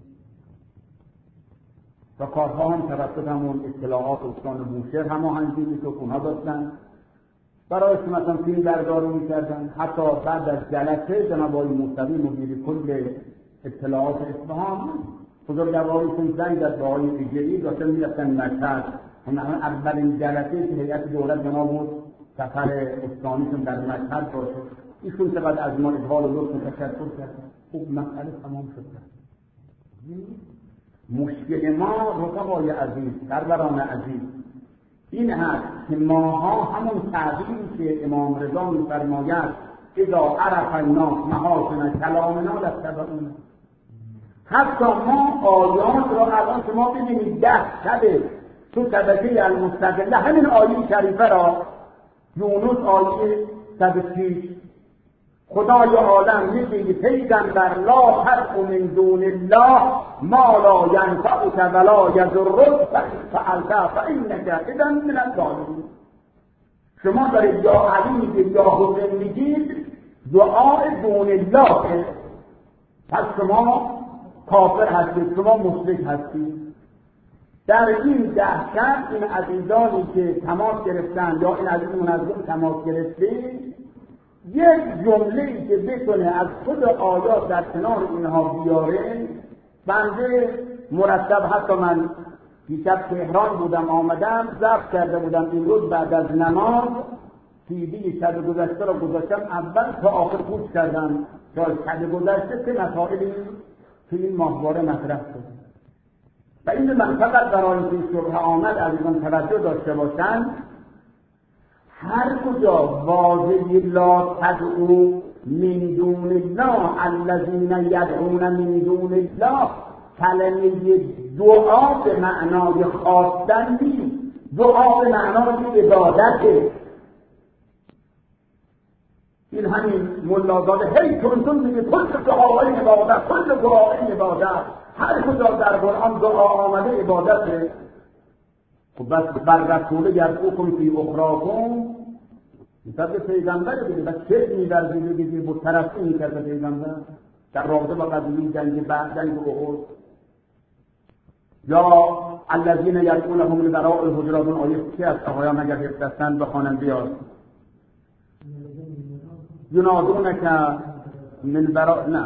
و کارها هم توسط همون اطلاعات استان بوشهر هماهنگی میشد، اونها داشتن برایشون مثلا فیلم برداری میکردن. حتی بعد از جلسه جناب آقای موسوی مدیر کل اطلاعات اصفهان بزرگواریشون زنگ زد به آقای ایجری داشتن میرفتن مشهد. اولین جلسه که هیئت دولت جناب بود سفر استانیشون در مشهد باشه، ایشون چقدر از ما اظهار لطف و تشکر کردن. خوب مسئله تمام شد. مشکل ما رفقای عزیز، سروران عزیز، این هست که ماها همون تعبیری که امام رضا می‌فرماید اذا عرف الناس محاسن کلامنا لاتبعونا، حتی ما آیات را الان شما ببینید 10 شب تو طبقه المستقله همین آیه شریفه را یونس آیه 106 خدای عالم میگه پیغمبر لا تدع من دون الله ما لا ینفعک ولا یضرک فعلت فانک اذا من الظالمین. شما دارید یا علی میگید یا حسین میگید دعای دون الله، پس شما کافر هستید، شما مشرک هستید. در این 10 شب این عزیزانی که تماس گرفتن یا این عزیز منظم تماس گرفته یک جمله‌ای که بتونه از خود آیات در کنار اینها بیاره، بنده مرتب حتی من دیشب تهران بودم آمدم ضبط کرده بودم، امروز بعد از نماز CD شب گذشته را گذاشتم اول تا آخر پوش کردم تا شب گذشته چه مسائلی تو این ماهواره مطرح شد. و این من فقط برای اینکه شبه آمد عزیزان توجه داشته باشند، هر کجا واژه لا تدعو من دون الله الذین یدعون من دون الله کلمه دعا به معنای خواستن نیست، دعا به معنای عبادته. این همین ملازاده هی تون میگه کل دعای عبادت، کل دعای عبادت، هر کجا در قرآن دعا آمده عبادته. خب بس بر رسول یرقوکم فی اخراکم مثل پیغمبر دیگه، بس چه می‌ورزید دیگه بود طرفی می‌کرد پیغمبر در رابطه با قضیه جنگ بعد جنگ احد. یا الذین یدعونهم من وراء الحجرات، اون آیه چی است آقایان اگر دستن بخوانن بیاد ینادونک من وراء، نه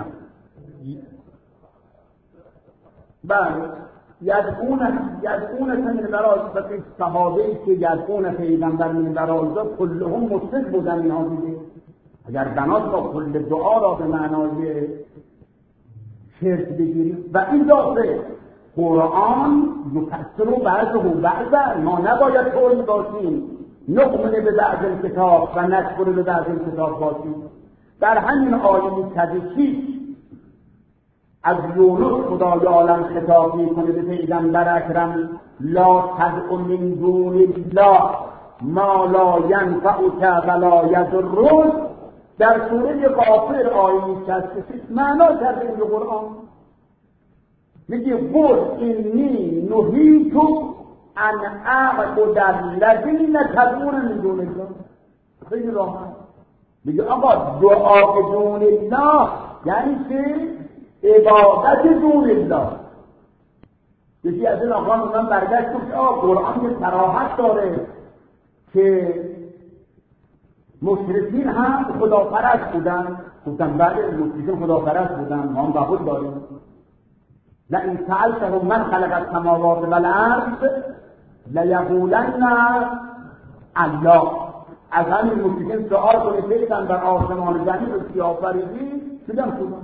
بله یدعون من وراء، پس صحابه‌ای که یدعون پیغمبر من وراء کلهم مشرک بودن اینها دیگه. اگر بنات با کل دعا را به معنای شرک بگیریم و این داخل قرآن یفسر بعضه بعضا، ما نباید طوری باشیم نؤمن به بعض الکتاب و نکفر به بعض الکتاب باشیم. در همین آیه 106 از یونس خدای عالم خطاب میکنه به پیغمبر اکرم لا تدع من دون الله ما لا ینفعک ولا یضرک. در سوره غافر آیه 66 معنا کرده این قرآن، میگه قل انی نهیت ان اعبد الذین تدعون من دون الله. خیلی راحت میگه آقا دعا بدون الله یعنی که عبادت دون الله. یکی از این آقا من برگشت گفت قرآن یه صراحت داره که مشرکین هم خداپرست بودن. گفتم بله مشرکین خداپرست بودن، ما هم قبول داریم. لئن سألتهم من خلق السماوات والارض لیقولن الله. از همین مشرکین سؤال کنید پیغمبر آسمان زمین رو کی آفریدی؟ میگم خدا.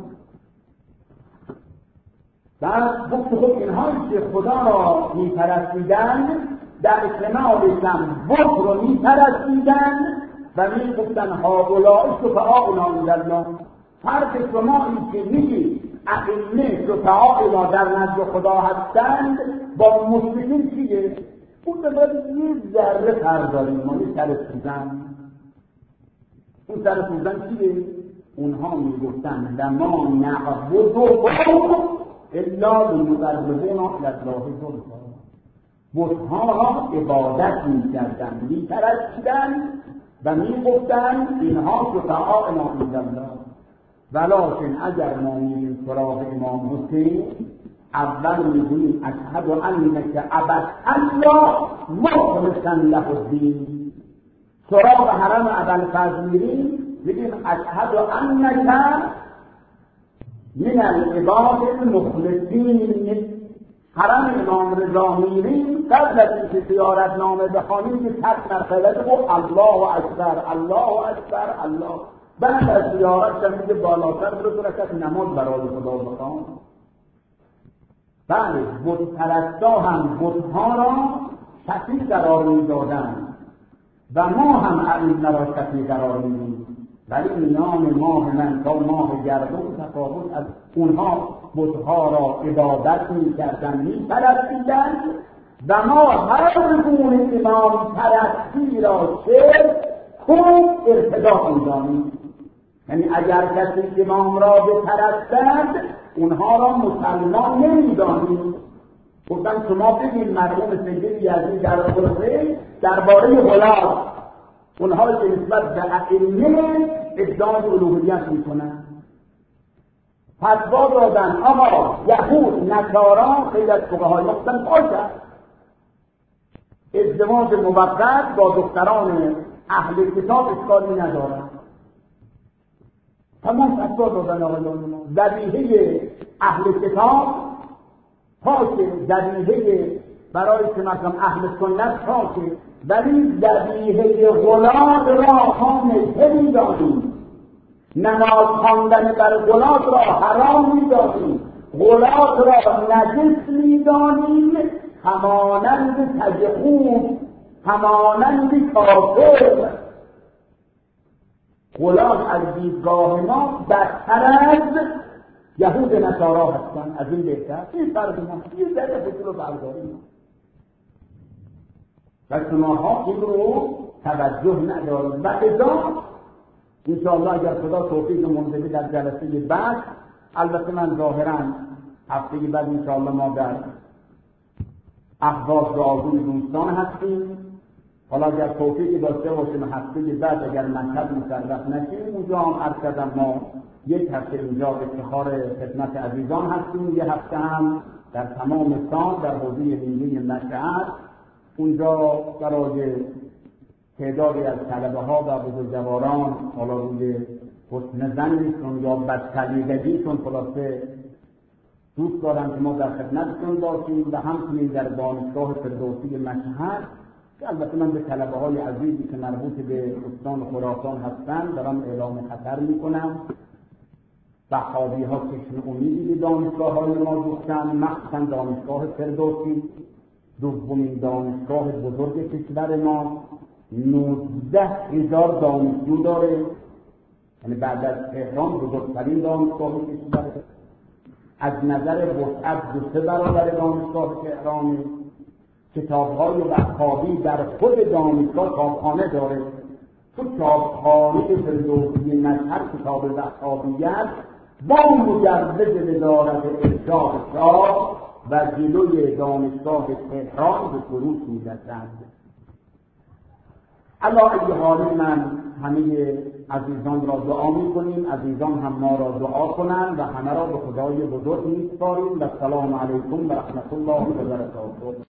بعد گفت خب اینهایی که خدا را میپرستیدن در کنارشم بت رو میپرستیدن و میگفتن هؤلاء شفعاؤنا عند الله. فرق شما این که میگی ائمه شفعاؤنا در نزد خدا هستند با مشرکین چیه؟ اون باید یه ذره فرق داریم. ما یه سر سوزن، اون سر سوزن چیه؟ اونها میگفتن لما نعبدهم الا المقربون الی الله زلفا. بت‌ها را عبادت می‌کردند، می‌پرستیدند و می‌گفتند اینها شفعاءنا عند الله. ولکن اگر ما میریم سراغ امام حسین، اول میگوییم اشهد انک عبدت الله مخلصا له الدین. سراغ حرم ابوالفضل میریم میگیم اشهد انک من العباد المخلصین. حرم امام رضا میریم قبل از اینکه زیارت نامه بخوانیم که 100 مرتبه بگو الله اکبر الله اکبر الله. بعد از زیارت هم میگه بالاتر برو 2 رکعت نماز برای خدا بخوان. بله، بت پرستا هم بت‌ها را شفیع قرار میدادند و ما هم ائمه را شفیع قرار میدیم، ولی میان ماه من تا ماه گردون تفاوت از اونها بت‌ها را عبادت می‌کردند، می‌پرستیدند و ما هر گونه امام پرستی را شرک خوب ارتدا می‌دانیم. یعنی اگر کسی امام را بپرستند اونها را مسلمان نمی‌دانیم. گفتن شما ببین مرحوم سید یزدی در خلاصه درباره غلاف اونها که نسبت به ائمه ادعای الوهیت میکنن، فتوا دادن آقا یهود نصارا خیلی از فقهای ما گفتن باشه ازدواج موقت با دختران اهل کتاب اشکالی ندارن. تمام فتوا دادن آقایان ما ذبیحه اهل کتاب پاکه، ذبیحه برای که مثلا اهل سنت پاکه، ولی ذبیحه غلات را خانه می‌دانیم، نماز خواندن بر غلات را حرام می‌دانیم، غلات را نجس می‌دانیم، همانند تجخون، همانند کافر. غلات از دیدگاه ما بدتر از یهود نصارا هستن. از این بهتر این فرق ما یه ذره فضول برداریم و شماها این رو توجه ندارید. و اذا انشاءالله اگر خدا توفیق منزلی در جلسه بعد، البته من ظاهرا هفته بعد انشاءالله ما در احواز و آذون دوستان هستیم. حالا اگر توفیقی داشته باشیم هفته بعد اگر مشهد مشرف نشیم اونجا هم عرض کردم ما یک هفته اینجا افتخار خدمت عزیزان هستیم، یه هفته هم در تمام سال در حوزه علمی مشهد اونجا برای تعدادی از طلبه ها و بزرگواران حالا روی حسن ظنشون یا بدسلیقگیشون خلاصه دوست دارم که ما در خدمتشون باشیم و همچنین در دانشگاه فردوسی مشهد که البته من به طلبه های عزیزی که مربوط به استان خراسان هستند دارم اعلام خطر میکنم. وهابی ها چشم امیدی به دانشگاه های ما دوختن، مخصوصا دانشگاه فردوسی دومین دانشگاه بزرگ کشور ما، 19,000 دانشجو داره، یعنی بعد از تهران بزرگترین دانشگاه کشور. از نظر وسعت 2 برابر دانشگاه تهران. کتاب‌های وهابی در خود دانشگاه چاپخانه داره. تو چاپخانه فردوسی مشهد کتاب وهابیت با مجوز وزارت ارشاد شاه و جلوی دانشگاه تهران به فروش می‌رسند. علی ای حال من همه عزیزان را دعا می‌کنیم، عزیزان هم ما را دعا کنند و همه را به خدای بزرگ می‌سپاریم. و السلام علیکم و رحمت الله و برکاته.